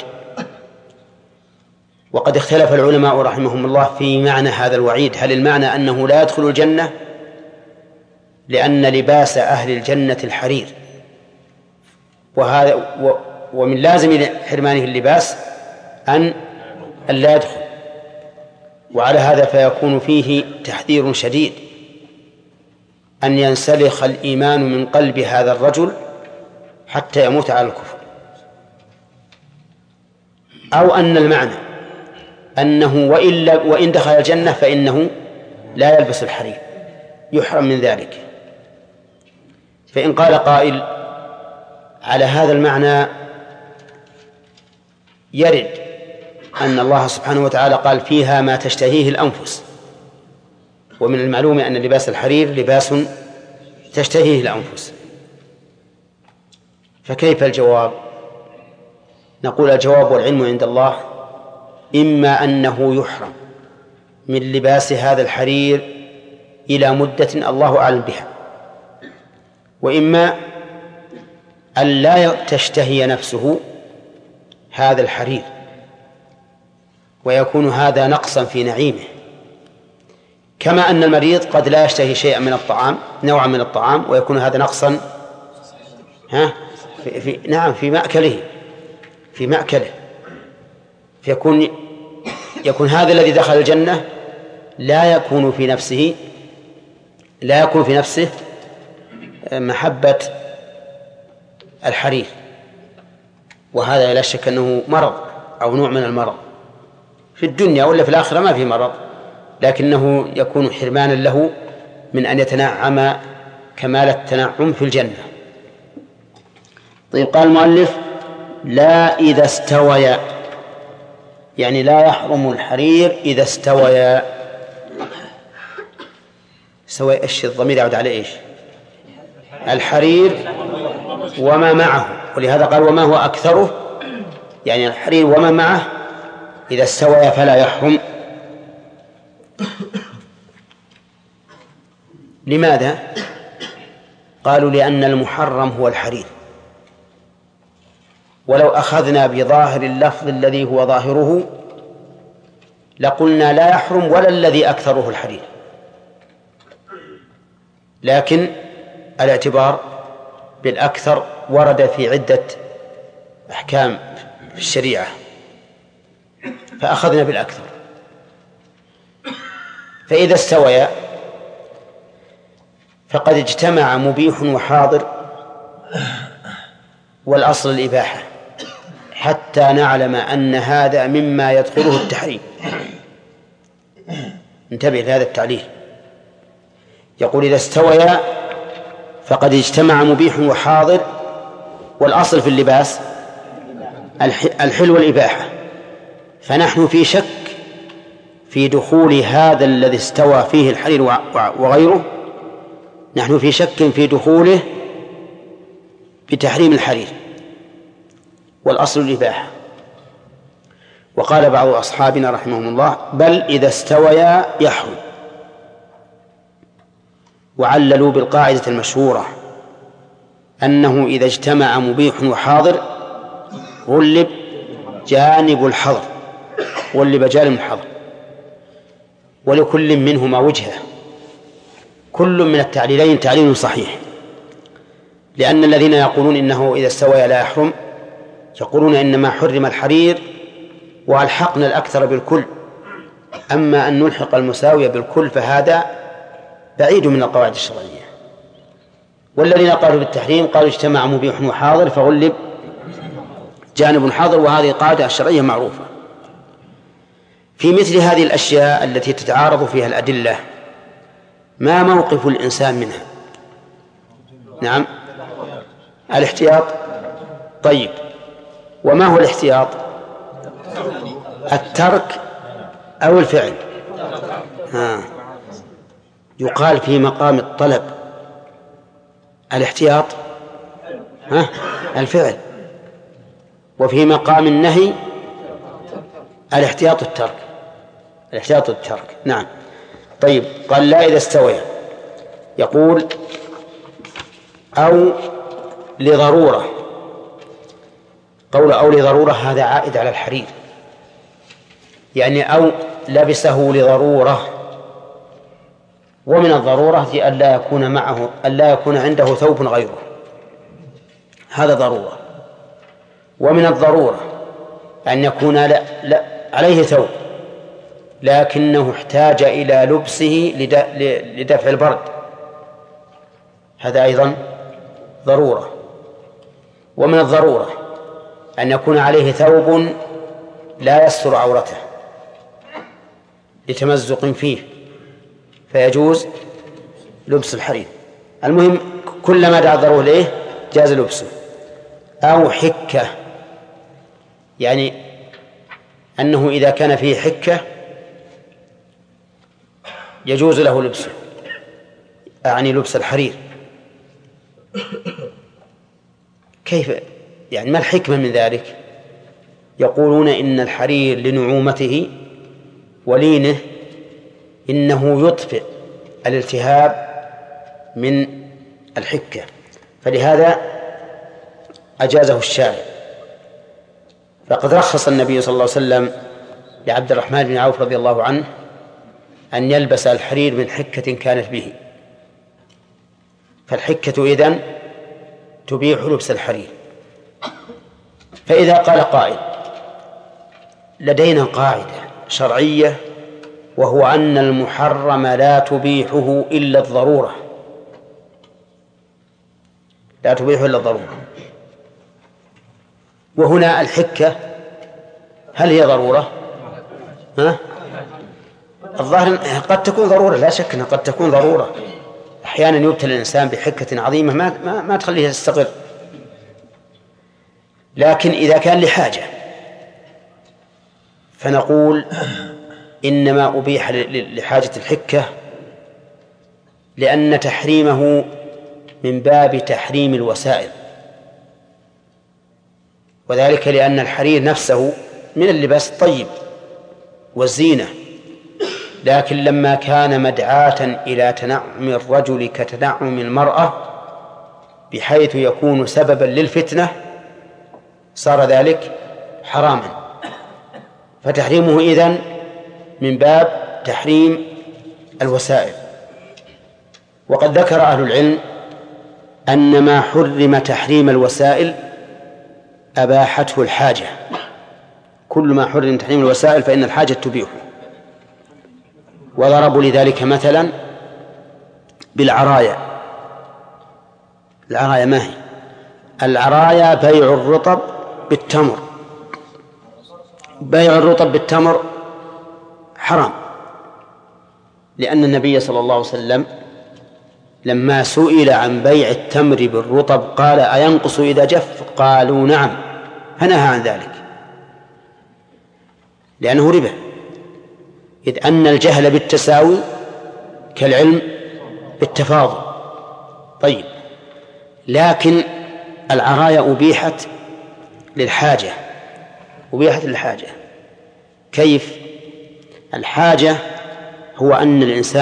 وقد اختلف العلماء رحمهم الله في معنى هذا الوعيد، هل المعنى أنه لا يدخل الجنة لأن لباس أهل الجنة الحرير، ومن لازم حرمانه اللباس أن لا يدخل، وعلى هذا فيكون فيه تحذير شديد أن ينسلخ الإيمان من قلب هذا الرجل حتى يموت على الكفر، أو أن المعنى أنه وإن دخل الجنة فإنه لا يلبس الحرير، يحرم من ذلك. فإن قال قائل على هذا المعنى يرد أن الله سبحانه وتعالى قال فيها ما تشتهيه الأنفس، ومن المعلوم أن لباس الحرير لباس تشتهيه الأنفس، فكيف الجواب؟ نقول الجواب والعلم عند الله، إما أنه يحرم من لباس هذا الحرير إلى مدة الله أعلم بها، وإما أن لا تشتهي نفسه هذا الحرير ويكون هذا نقصا في نعيمه، كما أن المريض قد لا يشتهي شيئا من الطعام، نوعا من الطعام، ويكون هذا نقصا في مأكله يكون هذا الذي دخل الجنة لا يكون في نفسه محبة الحرير، وهذا لا شك أنه مرض أو نوع من المرض في الدنيا، ولا في الآخرة ما في مرض، لكنه يكون حرمانا له من أن يتنعم كمال التنعم في الجنة. طيب، قال المؤلف لا إذا استويا، يعني لا يحرم الحرير إذا استويا. سوي إيش الضمير يعود على إيش؟ الحرير وما معه، ولهذا قال وما هو أكثره، يعني الحرير وما معه إذا استويا فلا يحرم. لماذا؟ قالوا لأن المحرم هو الحرير، ولو أخذنا بظاهر اللفظ الذي هو ظاهره لقلنا لا يحرم ولا الذي أكثره الحرير، لكن الاعتبار بالأكثر ورد في عدة أحكام في الشريعة فأخذنا بالأكثر. فإذا استويا فقد اجتمع مبيح وحاضر، والأصل الإباحة، حتى نعلم أن هذا مما يدخله التحريم. انتبه لهذا التعليل، يقول إذا استويا فقد اجتمع مبيح وحاضر، والأصل في اللباس الحل والإباحة، فنحن في شك في دخول هذا الذي استوى فيه الحرير وغيره، نحن في شك في دخوله بتحريم الحرير، والأصل الإباحة. وقال بعض أصحابنا رحمهم الله بل إذا استويا يحرم، وعللوا بالقاعدة المشهورة أنه إذا اجتمع مبيح وحاضر غلب جانب الحظر، غلب جانب الحظر، ولكل منهما وجهة، كل من التعليلين تعليل صحيح، لأن الذين يقولون إنه إذا استوى لا يحرم يقولون إنما حرم الحرير وألحقنا الأكثر بالكل، أما أن نلحق المساوية بالكل فهذا بعيد من القواعد الشرعية. والذين قالوا بالتحريم قالوا اجتمع مبيح وحاضر فغلب جانب حاضر، وهذه قاعدة شرعية معروفة. في مثل هذه الأشياء التي تتعارض فيها الأدلة ما موقف الإنسان منها؟ نعم، الاحتياط. طيب، وما هو الاحتياط؟ الترك أو الفعل؟ يقال في مقام الطلب الاحتياط الفعل، وفي مقام النهي الاحتياط الترك، الاحتياط الترك. نعم. طيب، قال لا إذا استوى، يقول أو لضرورة، قول أو لضرورة هذا عائد على الحرير، يعني أو لبسه لضرورة، ومن الضرورة أن لا يكون معه، أن لا يكون عنده ثوب غيره، هذا ضرورة. ومن الضرورة أن يكون لا عليه ثوب لكنه احتاج إلى لبسه لدفع البرد، هذا أيضا ضرورة. ومن الضرورة أن يكون عليه ثوب لا يستر عورته لتمزق فيه فيجوز لبس الحرير. المهم كلما دعا الضرورة إليه جاز لبسه. أو حكة، يعني أنه إذا كان فيه حكة يجوز له لبسه، أعني لبس الحرير. كيف يعني؟ ما الحكمة من ذلك؟ يقولون إن الحرير لنعومته ولينه إنه يطفئ الالتهاب من الحكة، فلهذا أجازه الشارع. فقد رخص النبي صلى الله عليه وسلم لعبد الرحمن بن عوف رضي الله عنه أن يلبس الحرير من حكة كانت به، فالحكة إذن تبيح لبس الحرير. فإذا قال قائل لدينا قاعدة شرعية وهو أن المحرم لا تبيحه إلا الضرورة، لا تبيحه إلا الضرورة، وهنا الحكة هل هي ضرورة؟ الظاهر قد تكون ضرورة، لا شك أنها قد تكون ضرورة. أحيانا يبتلى الإنسان بحكة عظيمة ما تخليه يستقر، لكن إذا كان لحاجة فنقول إنما أبيح لحاجة الحكة لأن تحريمه من باب تحريم الوسائل، وذلك لأن الحرير نفسه من اللباس الطيب والزينة، لكن لما كان مدعاة إلى تنعم الرجل كتنعم المرأة بحيث يكون سببا للفتنة صار ذلك حراما، فتحريمه إذن من باب تحريم الوسائل. وقد ذكر أهل العلم أن ما حرم تحريم الوسائل أباحته الحاجة، كل ما حرم تحريم الوسائل فإن الحاجة تبيحه. وضربوا لذلك مثلا بالعرايا. العرايا ما هي؟ العرايا بيع الرطب بالتمر، بيع الرطب بالتمر حرام، لأن النبي صلى الله عليه وسلم لما سئل عن بيع التمر بالرطب قال أينقص إذا جف؟ قالوا نعم، فنهى عن ذلك لأنه ربا، إذ أن الجهل بالتساوي كالعلم بالتفاضل. طيب، لكن العرايا أبيحت للحاجة، أبيحت للحاجة. كيف؟ الحاجة هو أن الإنسان